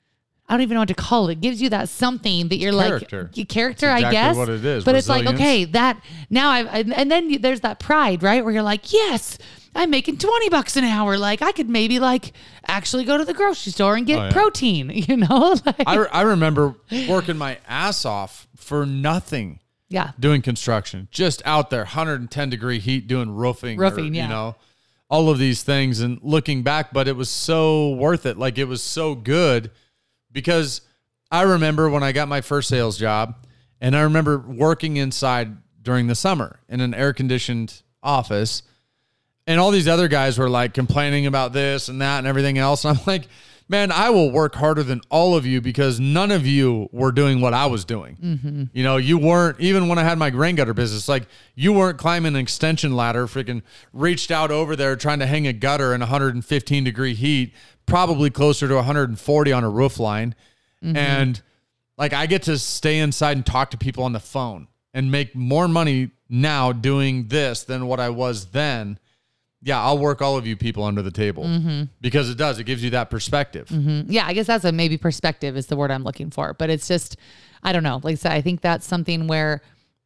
I don't even know what to call it. It gives you that something that you're Character. like, your character, It's I exactly guess. what it is. But it's like, Resilience. okay, that now I, and then you, there's that pride, right? Where you're like, yes, I'm making twenty bucks an hour. Like I could maybe like actually go to the grocery store and get Oh, yeah. protein, you know? Like, I, I remember working my ass off for nothing. yeah. Doing construction, just out there, one hundred ten degree heat, doing roofing, Roofing, or, yeah. you know, all of these things. And looking back, but it was so worth it. Like it was so good because I remember when I got my first sales job, and I remember working inside during the summer in an air conditioned office, and all these other guys were like complaining about this and that and everything else. And I'm like, man, I will work harder than all of you because none of you were doing what I was doing. Mm-hmm. You know, you weren't, even when I had my grain gutter business, like you weren't climbing an extension ladder, freaking reached out over there trying to hang a gutter in one hundred fifteen degree heat, probably closer to one hundred forty on a roof line. Mm-hmm. And like, I get to stay inside and talk to people on the phone and make more money now doing this than what I was then. Yeah, I'll work all of you people under the table Mm-hmm. because it does. It gives you that perspective. Mm-hmm. Yeah, I guess that's a maybe perspective is the word I'm looking for. But it's just, I don't know. Like I said, I think that's something where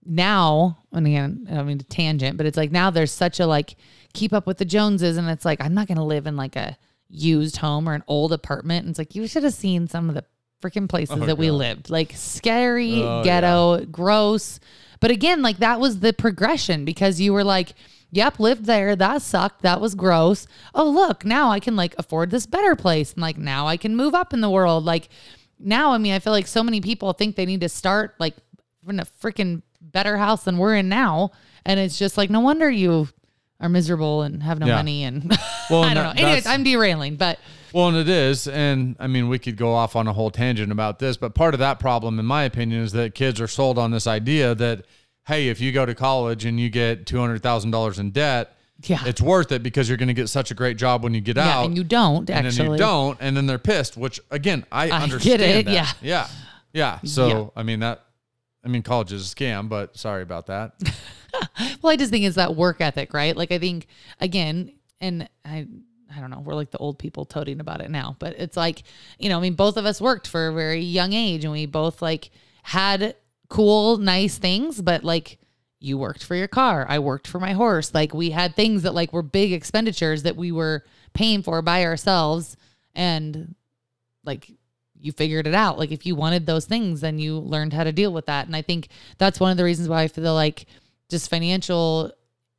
now, and again, I don't mean to tangent, but it's like now there's such a like keep up with the Joneses. And it's like, I'm not going to live in like a used home or an old apartment. And it's like, you should have seen some of the freaking places Oh, that we God. lived. Like scary, Oh, ghetto, gross. But again, like that was the progression because you were like, yep, lived there. That sucked. That was gross. Oh, look, now I can like afford this better place. And like now I can move up in the world. Like now, I mean, I feel like so many people think they need to start like in a freaking better house than we're in now. And it's just like, no wonder you are miserable and have no Yeah. money. And Well, I and don't that- know. Anyways, that's- I'm derailing, but Well, and it is. And I mean, we could go off on a whole tangent about this, but part of that problem, in my opinion, is that kids are sold on this idea that, hey, if you go to college and you get two hundred thousand dollars in debt, yeah. it's worth it because you're going to get such a great job when you get yeah, out. and you don't and actually. then you don't, and then they're pissed, which again, I, I get understand it, that. yeah. Yeah. Yeah. So, Yeah. I mean, that, I mean, college is a scam, but sorry about that. Well, I just think it's that work ethic, right? Like I think again, and I I don't know, we're like the old people toting about it now, but it's like, you know, I mean, both of us worked for a very young age and we both like had cool, nice things, but like you worked for your car, I worked for my horse. Like we had things that like were big expenditures that we were paying for by ourselves, and like you figured it out. Like if you wanted those things, then you learned how to deal with that. And I think that's one of the reasons why I feel like just financial,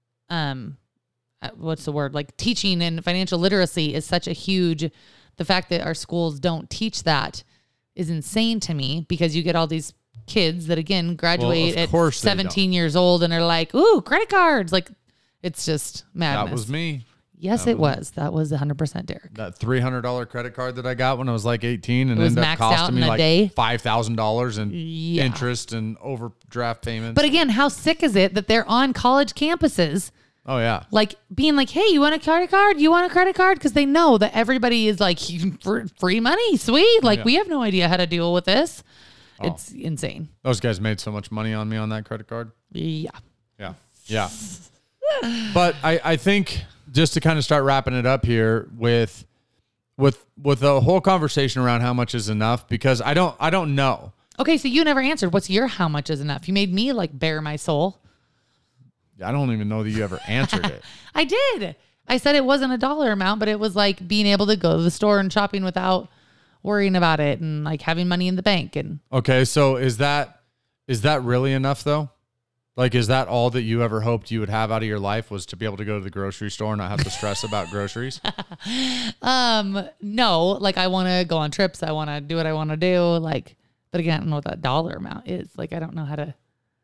um, uh, what's the word? Like teaching and financial literacy is such a huge, the fact that our schools don't teach that is insane to me, because you get all these kids that again graduate of at course they don't. seventeen years old and are like, ooh, credit cards. Like it's just madness. That was me. Yes, that it was- was. That was one hundred percent Derek. That three hundred dollars credit card that I got when I was like eighteen and It was ended maxed up costing out me in a like day? five thousand dollars in Yeah. interest and overdraft payments. But again, how sick is it that they're on college campuses, oh, yeah. like being like, hey, you want a credit card? You want a credit card? Because they know that everybody is like, for free money, sweet. Like Yeah. we have no idea how to deal with this. Oh. It's insane. Those guys made so much money on me on that credit card. Yeah. Yeah. Yeah. But I, I think just to kind of start wrapping it up here with with with the whole conversation around how much is enough, because I don't I don't know. Okay, so you never answered. What's your how much is enough? You made me like bare my soul. I don't even know that you ever answered it. I did. I said it wasn't a dollar amount, but it was like being able to go to the store and shopping without worrying about it and like having money in the bank. And okay, so is that is that really enough though? Like, is that all that you ever hoped you would have out of your life, was to be able to go to the grocery store and not have to stress about groceries? um, no, like I want to go on trips. I want to do what I want to do. Like, but again, I don't know what that dollar amount is. Like, I don't know how to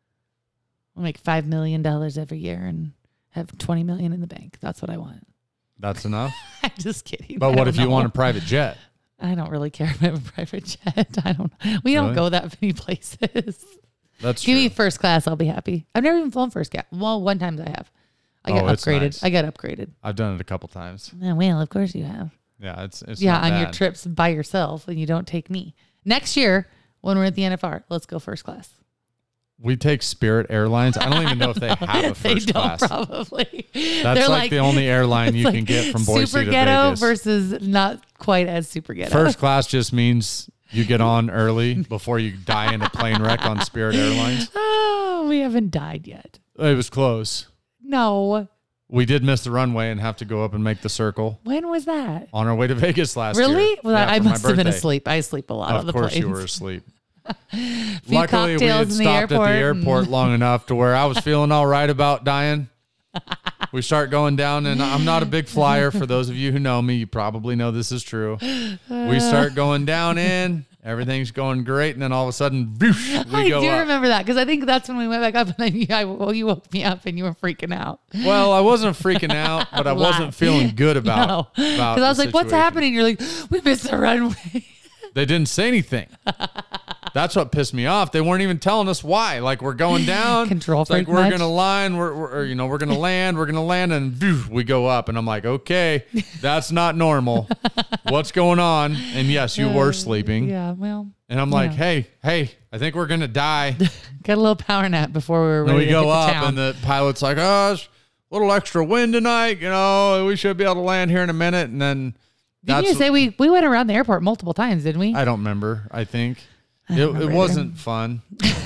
make five million dollars every year and have twenty million in the bank. That's what I want. That's enough. I'm just kidding. But I what if don't you know. want a private jet? I don't really care if I have a private jet. I don't, we don't Really? go that many places. That's Give true. me first class. I'll be happy. I've never even flown first class. Well, one time I have. I got Oh, it's upgraded. nice. I got upgraded. I've done it a couple times. Oh, well, of course you have. Yeah, it's it's Yeah, not on bad. your trips by yourself and you don't take me. Next year, when we're at the N F R, let's go first class. We take Spirit Airlines. I don't even know if they have a They first don't class. probably. That's They're like, the only airline you it's can like get from Boise super to ghetto Vegas. versus not quite as super ghetto. First class just means you get on early before you die in a plane wreck on Spirit Airlines. Oh, we haven't died yet. It was close. No. We did miss the runway and have to go up and make the circle When was that? on our way to Vegas last year. Really? Well, Yeah, I for my must have been birthday. asleep. I sleep a lot on Of the course planes. you were asleep. Few Luckily, we had cocktails in the stopped at the airport and- airport long enough to where I was feeling all right about dying. We start going down, and I'm not a big flyer. For those of you who know me, you probably know this is true. We start going down in, everything's going great, and then all of a sudden, whoosh, we I go do up. remember that because I think that's when we went back up and then you, I, well, you woke me up and you were freaking out. Well, I wasn't freaking out, but I wasn't Laugh. feeling good about No, about because I the was like, "What's situation. happening?" You're like, "We missed the runway." They didn't say anything. That's what pissed me off. They weren't even telling us why. Like, we're going down. Control it's like freak we're much? gonna line. We're, we're or, you know we're gonna land. We're gonna land, and phew, we go up. And I'm like, okay, that's not normal. What's going on? And yes, you were sleeping. Yeah, well, And I'm like, yeah. hey, hey, I think we're gonna die. got a little power nap before we were And ready we to go hit the up, town. and the pilot's like, oh, it's a little extra wind tonight. You know, we should be able to land here in a minute. And then Didn't that's you say we we went around the airport multiple times? Didn't we? I don't remember. I think I it, don't it remember wasn't fun.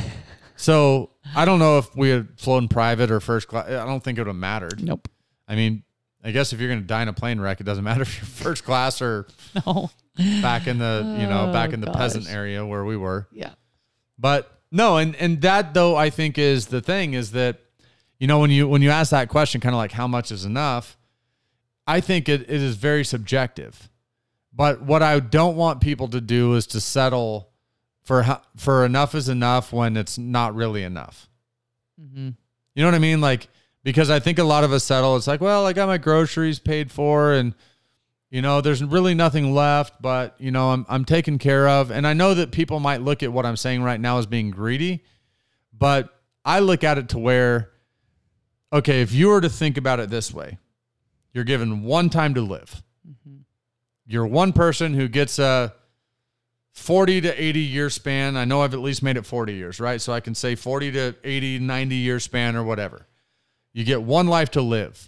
So I don't know if we had flown private or first class. I don't think it would have mattered. nope. I mean, I guess if you're going to die in a plane wreck, it doesn't matter if you're first class or No. back in the, you know, Oh, back in the gosh. peasant area where we were. Yeah. But no, and, and that though, I think is the thing is that, you know, when you, when you ask that question, kind of like how much is enough, I think it, it is very subjective. But what I don't want people to do is to settle for, ho- for enough is enough when it's not really enough. Mm-hmm. You know what I mean? Like, because I think a lot of us settle. It's like, well, I got my groceries paid for and, you know, there's really nothing left, but, you know, I'm, I'm taken care of. And I know that people might look at what I'm saying right now as being greedy, but I look at it to where, okay, if you were to think about it this way, you're given one time to live. Mm-hmm. You're one person who gets a forty to eighty year span. I know I've at least made it forty years, right? So I can say forty to eighty, ninety year span or whatever. You get one life to live.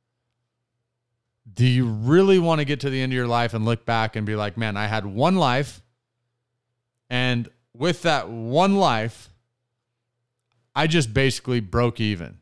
Do you really want to get to the end of your life and look back and be like, man, I had one life, and with that one life, I just basically broke even.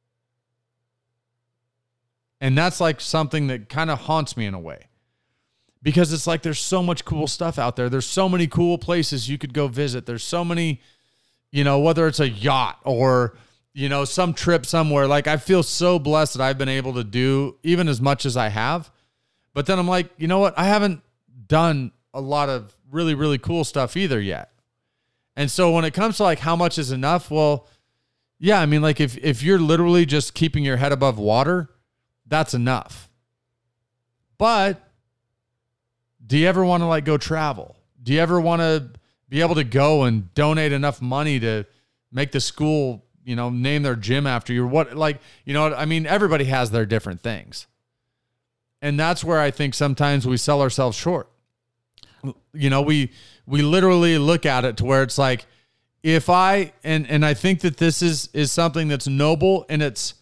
And that's like something that kind of haunts me in a way. Because it's like there's so much cool stuff out there. There's so many cool places you could go visit. There's so many, you know, whether it's a yacht or, you know, some trip somewhere. Like, I feel so blessed that I've been able to do even as much as I have. But then I'm like, you know what? I haven't done a lot of really, really cool stuff either yet. And so when it comes to like how much is enough, well, yeah, I mean, like if if you're literally just keeping your head above water, that's enough. But do you ever want to like go travel? Do you ever want to be able to go and donate enough money to make the school, you know, name their gym after you? What, like, you know, I mean, everybody has their different things. And that's where I think sometimes we sell ourselves short. You know, we we literally look at it to where it's like, if I, and, and I think that this is, is something that's noble, and it's,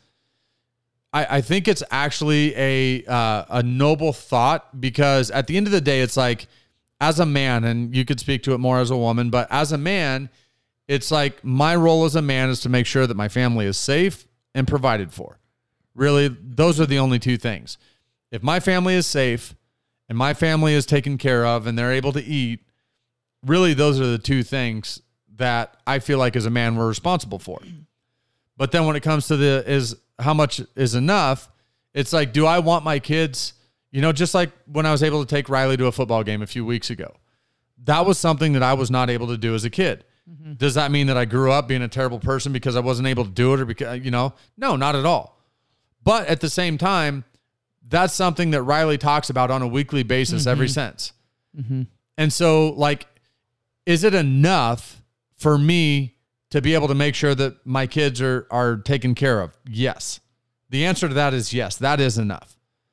I, I think it's actually a, uh, a noble thought, because at the end of the day, it's like, as a man, and you could speak to it more as a woman, but as a man, it's like my role as a man is to make sure that my family is safe and provided for. Really, those are the only two things. If my family is safe and my family is taken care of and they're able to eat, really those are the two things that I feel like as a man we're responsible for. But then when it comes to the is how much is enough, it's like, do I want my kids, you know, just like when I was able to take Riley to a football game a few weeks ago. That was something that I was not able to do as a kid. Mm-hmm. Does that mean that I grew up being a terrible person because I wasn't able to do it, or because, you know, no, not at all. But at the same time, that's something that Riley talks about on a weekly basis mm-hmm. ever since. Mm-hmm. And so, like, is it enough for me to be able to make sure that my kids are, are taken care of? Yes. The answer to that is yes, that is enough.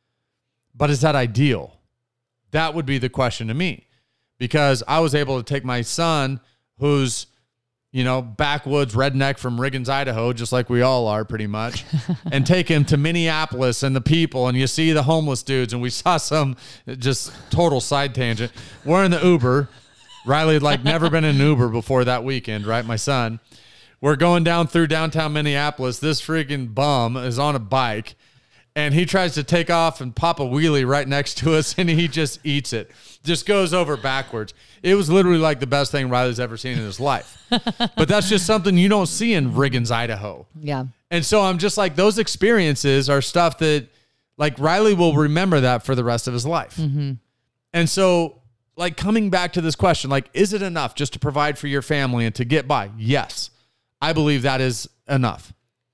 But is that ideal? That would be the question to me, because I was able to take my son, who's, you know, backwoods redneck from Riggins, Idaho, just like we all are pretty much, and take him to Minneapolis and the people, and you see the homeless dudes, and we saw some, just total side tangent. We're in the Uber. Riley had like never been in an Uber before that weekend, right? My son. We're going down through downtown Minneapolis. This freaking bum is on a bike, and he tries to take off and pop a wheelie right next to us, and he just eats it. Just goes over backwards. It was literally like the best thing Riley's ever seen in his life. But that's just something you don't see in Riggins, Idaho. Yeah. And so I'm just like, those experiences are stuff that, like, Riley will remember that for the rest of his life. Mm-hmm. And so, like, coming back to this question, like, is it enough just to provide for your family and to get by? Yes. I believe that is enough.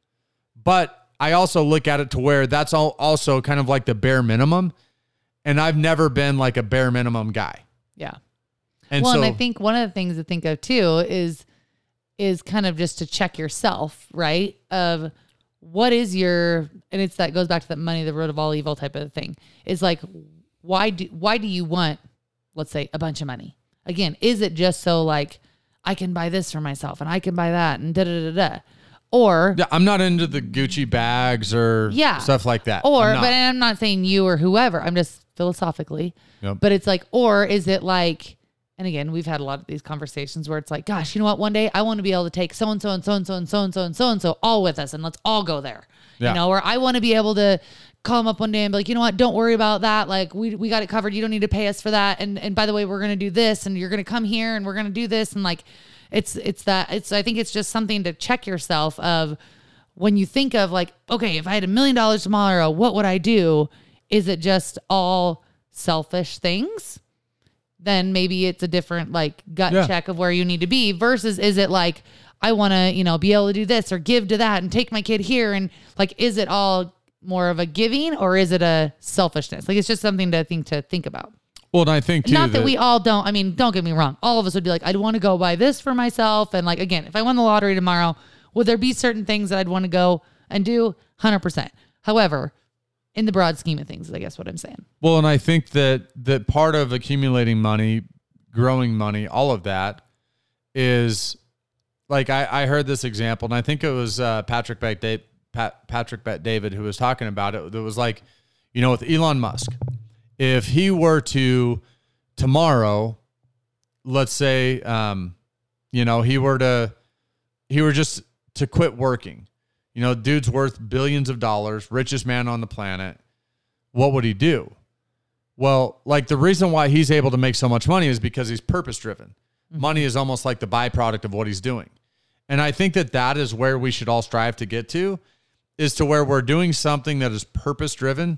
But I also look at it to where that's all also kind of like the bare minimum. And I've never been like a bare minimum guy. Yeah. And well, so, and I think one of the things to think of too is, is kind of just to check yourself, right? Of what is your, and it's that goes back to that money, the root of all evil type of thing. Is like, why do, why do you want, let's say, a bunch of money? Again, is it just so like, I can buy this for myself and I can buy that and da da da da. Or yeah, I'm not into the Gucci bags or yeah, stuff like that. Or, I'm but I'm not saying you or whoever, I'm just philosophically, yep. But it's like, or is it like, and again, we've had a lot of these conversations where it's like, gosh, you know what? One day I want to be able to take so-and-so and so-and-so and so-and-so and so-and-so all with us and let's all go there, yeah. You know, or I want to be able to call them up one day and be like, you know what? Don't worry about that. Like we, we got it covered. You don't need to pay us for that. And, and by the way, we're going to do this and you're going to come here and we're going to do this. And like, it's, it's that it's, I think it's just something to check yourself of when you think of like, okay, if I had a million dollars tomorrow, what would I do? Is it just all selfish things? Then maybe it's a different like gut yeah. check of where you need to be versus is it like, I want to, you know, be able to do this or give to that and take my kid here. And like, is it all more of a giving or is it a selfishness? Like, it's just something to think to think about. Well, and I think too, not that, that we all don't, I mean, don't get me wrong. All of us would be like, I'd want to go buy this for myself. And like, again, if I won the lottery tomorrow, would there be certain things that I'd want to go and do? one hundred percent. However, in the broad scheme of things, is I guess what I'm saying. Well, and I think that that part of accumulating money, growing money, all of that is like, I, I heard this example and I think it was uh, Patrick Bet David, Pat, Patrick Bet David who was talking about it. It was like, you know, with Elon Musk, if he were to tomorrow, let's say, um, you know, he were to, he were just to quit working, you know, dude's worth billions of dollars, richest man on the planet. What would he do? Well, like the reason why he's able to make so much money is because he's purpose driven. Mm-hmm. Money is almost like the byproduct of what he's doing. And I think that that is where we should all strive to get to, is to where we're doing something that is purpose driven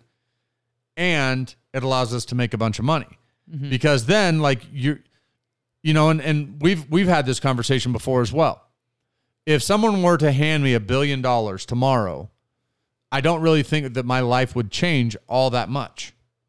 and it allows us to make a bunch of money. Mm-hmm. Because then like you, you know, and, and we've, we've had this conversation before as well. If someone were to hand me a billion dollars tomorrow, I don't really think that my life would change all that much.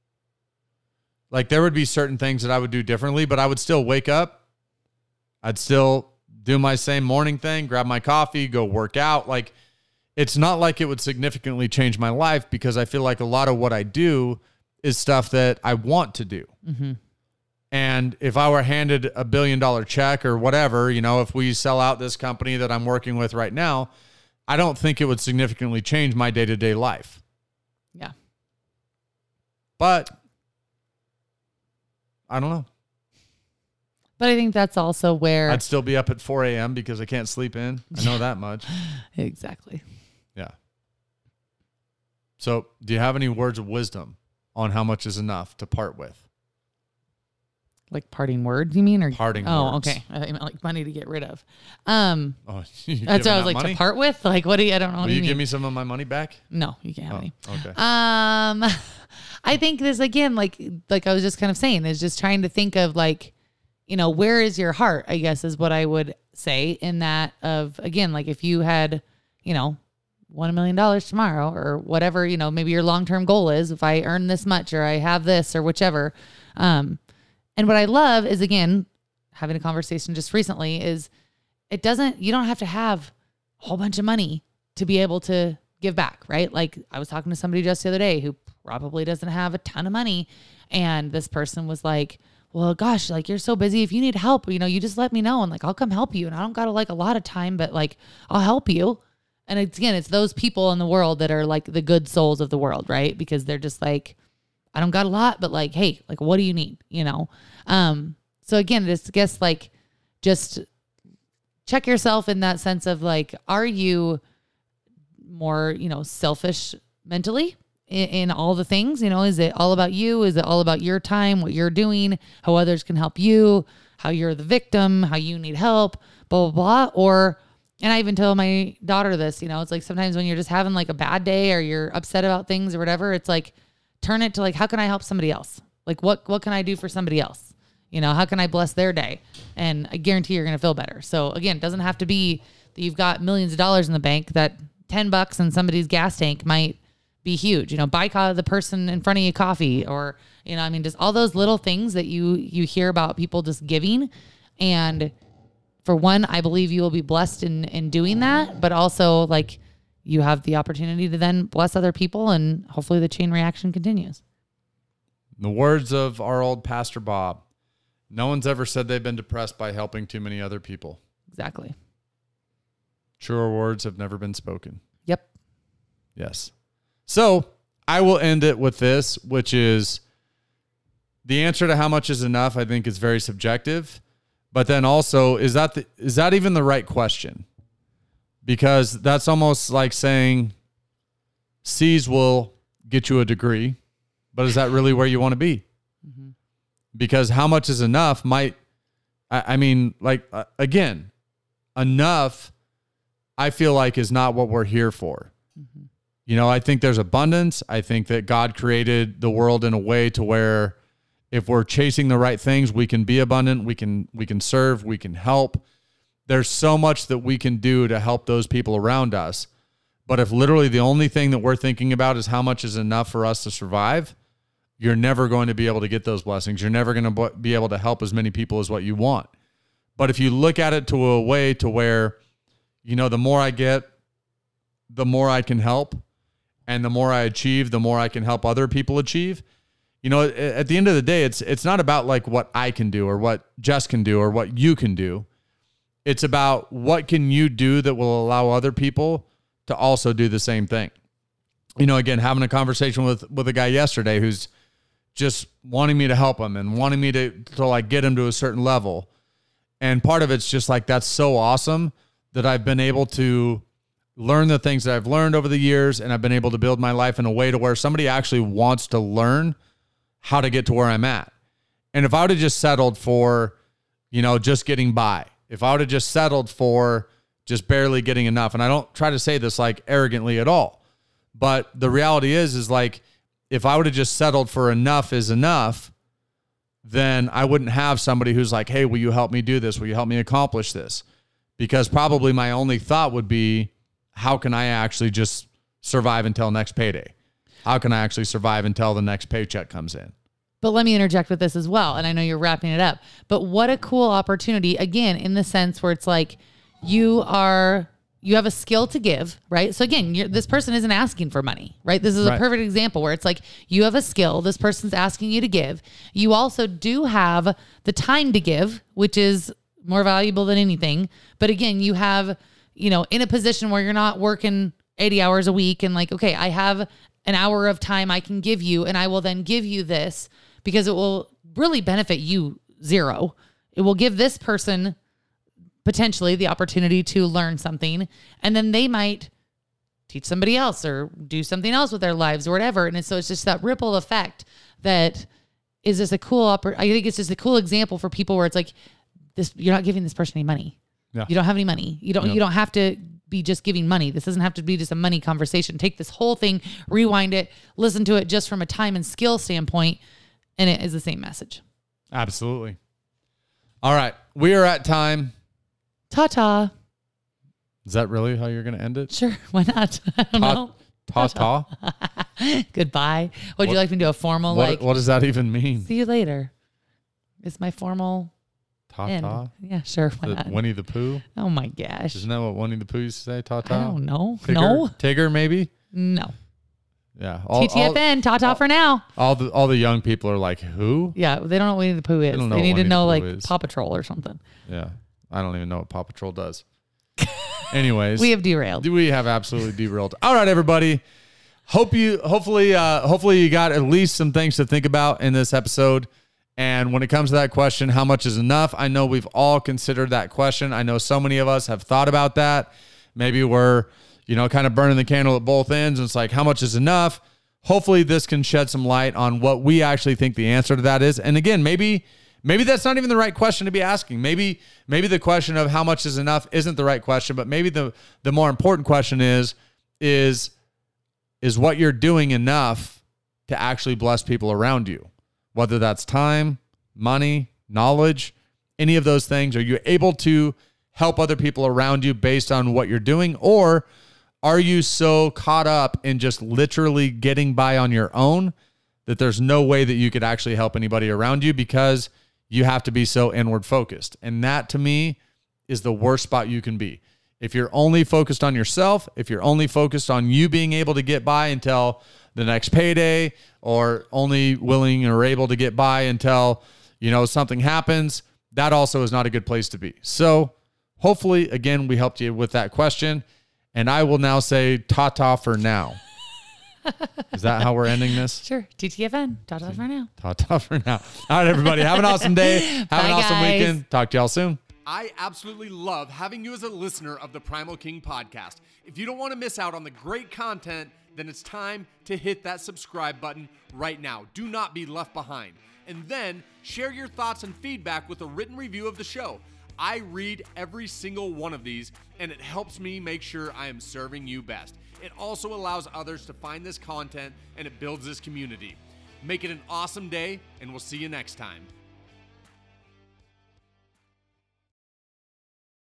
Like there would be certain things that I would do differently, but I would still wake up. I'd still do my same morning thing, grab my coffee, go work out. Like it's not like it would significantly change my life because I feel like a lot of what I do is stuff that I want to do. Mm-hmm. And if I were handed a billion dollar check or whatever, you know, if we sell out this company that I'm working with right now, I don't think it would significantly change my day-to-day life. Yeah. But I don't know. But I think that's also where I'd still be up at four a.m. because I can't sleep in. I know that much. Exactly. Yeah. So do you have any words of wisdom on how much is enough to part with? Like parting words, you mean? Or Parting oh, words. okay. I thought you meant like money to get rid of. Um, Oh, that's what I was like, money? to part with? Like, what do you, I don't know. Will what do you you mean? give me some of my money back? No, you can't have Oh, any. okay. Um, I think this again, like, like I was just kind of saying, is just trying to think of like, you know, where is your heart? I guess is what I would say in that of, again, like if you had, you know, won a million dollars tomorrow or whatever, you know, maybe your long-term goal is if I earn this much or I have this or whichever. Um, and what I love is, again, having a conversation just recently is it doesn't, you don't have to have a whole bunch of money to be able to give back, right? Like I was talking to somebody just the other day who probably doesn't have a ton of money. And this person was like, well, gosh, like you're so busy. If you need help, you know, you just let me know and like, I'll come help you. And I don't got to like a lot of time, but like, I'll help you. And it's, again, it's those people in the world that are like the good souls of the world, right? Because they're just like, I don't got a lot, but like, hey, like, what do you need? You know? Um, so again, just guess like, just check yourself in that sense of like, are you more, you know, selfish mentally in, in all the things? You know, is it all about you? Is it all about your time, what you're doing, how others can help you, how you're the victim, how you need help, blah, blah, blah. Or, and I even tell my daughter this, you know, it's like sometimes when you're just having like a bad day or you're upset about things or whatever, it's like, turn it to like, how can I help somebody else? Like what, what can I do for somebody else? You know, how can I bless their day? And I guarantee you're going to feel better. So again, it doesn't have to be that you've got millions of dollars in the bank, that ten bucks in somebody's gas tank might be huge. You know, buy co- the person in front of you coffee, or, you know, I mean, just all those little things that you, you hear about people just giving. And for one, I believe you will be blessed in, in doing that, but also like you have the opportunity to then bless other people and hopefully the chain reaction continues. The words of our old Pastor Bob, no one's ever said they've been depressed by helping too many other people. Exactly. Truer words have never been spoken. Yep. Yes. So I will end it with this, which is the answer to how much is enough, I think, is very subjective. But then also, is that the, is that even the right question? Because that's almost like saying C's will get you a degree, but is that really where you want to be? Mm-hmm. Because how much is enough might, I, I mean, like, uh, again, enough, I feel like is not what we're here for. Mm-hmm. You know, I think there's abundance. I think that God created the world in a way to where if we're chasing the right things, we can be abundant, we can we can serve, we can help. There's so much that we can do to help those people around us. But if literally the only thing that we're thinking about is how much is enough for us to survive, you're never going to be able to get those blessings. You're never going to be able to help as many people as what you want. But if you look at it to a way to where, you know, the more I get, the more I can help, and the more I achieve, the more I can help other people achieve. You know, at the end of the day, it's it's not about like what I can do or what Jess can do or what you can do. It's about what can you do that will allow other people to also do the same thing. You know, again, having a conversation with, with a guy yesterday who's just wanting me to help him and wanting me to, to like get him to a certain level. And part of it's just like, that's so awesome that I've been able to learn the things that I've learned over the years. And I've been able to build my life in a way to where somebody actually wants to learn how to get to where I'm at. And if I would have just settled for, you know, just getting by, if I would have just settled for just barely getting enough, and I don't try to say this like arrogantly at all, but the reality is, is like, if I would have just settled for enough is enough, then I wouldn't have somebody who's like, hey, will you help me do this? Will you help me accomplish this? Because probably my only thought would be, how can I actually just survive until next payday? How can I actually survive until the next paycheck comes in? But let me interject with this as well. And I know you're wrapping it up, but what a cool opportunity, again, in the sense where it's like, you are, you have a skill to give, right? So again, you're, this person isn't asking for money, right? This is a Right. perfect example where it's like you have a skill, this person's asking you to give. You also do have the time to give, which is more valuable than anything. But again, you have, you know, in a position where you're not working eighty hours a week and like, okay, I have an hour of time I can give you and I will then give you this because it will really benefit you zero. It will give this person potentially the opportunity to learn something, and then they might teach somebody else or do something else with their lives or whatever. And it's, so it's just that ripple effect that is just a cool, oppor- I think it's just a cool example for people where it's like this, you're not giving this person any money. Yeah. You don't have any money. You don't, Yep. you don't have to be just giving money. This doesn't have to be just a money conversation. Take this whole thing, rewind it, listen to it just from a time and skill standpoint. And it is the same message. Absolutely. All right. We are at time. Ta-ta. Is that really how you're going to end it? Sure. Why not? I don't know. Ta ta. Goodbye. Would you What- like me to do a formal, What, like, what does that even mean? see you later? It's my formal Ta end. ta. Yeah, sure. Why The not? Winnie the Pooh. Oh my gosh. Isn't that what Winnie the Pooh used to say? Ta I ta. don't know. Tigger? No. Tigger, maybe. No. Yeah. All, T T F N. Ta-ta all- for now. all the all the young people are like, who? Yeah, they don't know what Winnie the Pooh is. They, don't know need what to Winnie know the like Pooh is. Paw Patrol or something. Yeah. I don't even know what Paw Patrol does. Anyways, We have derailed. we have absolutely derailed. All right, everybody. Hope you, hopefully, uh, hopefully you got at least some things to think about in this episode. And when it comes to that question, how much is enough? I know we've all considered that question. I know so many of us have thought about that. Maybe we're, you know, kind of burning the candle at both ends. And it's like, how much is enough? Hopefully this can shed some light on what we actually think the answer to that is. And again, maybe maybe that's not even the right question to be asking. Maybe maybe the question of how much is enough isn't the right question, but maybe the the more important question is is is what you're doing enough to actually bless people around you? Whether that's time, money, knowledge, any of those things. Are you able to help other people around you based on what you're doing? Or are you so caught up in just literally getting by on your own that there's no way that you could actually help anybody around you because you have to be so inward focused? And that to me is the worst spot you can be. If you're only focused on yourself, if you're only focused on you being able to get by until the next payday, or only willing or able to get by until, you know, something happens, that also is not a good place to be. So hopefully, again, we helped you with that question. And I will now say ta-ta for now. Is that how we're ending this? Sure. T T F N. Ta-ta for now. Ta-ta for now. All right, everybody. Have an awesome day. Have Bye, an awesome guys. weekend. Talk to y'all soon. I absolutely love having you as a listener of the Primal King podcast. If you don't want to miss out on the great content, then it's time to hit that subscribe button right now. Do not be left behind. And then share your thoughts and feedback with a written review of the show. I read every single one of these, and it helps me make sure I am serving you best. It also allows others to find this content, and it builds this community. Make it an awesome day, and we'll see you next time.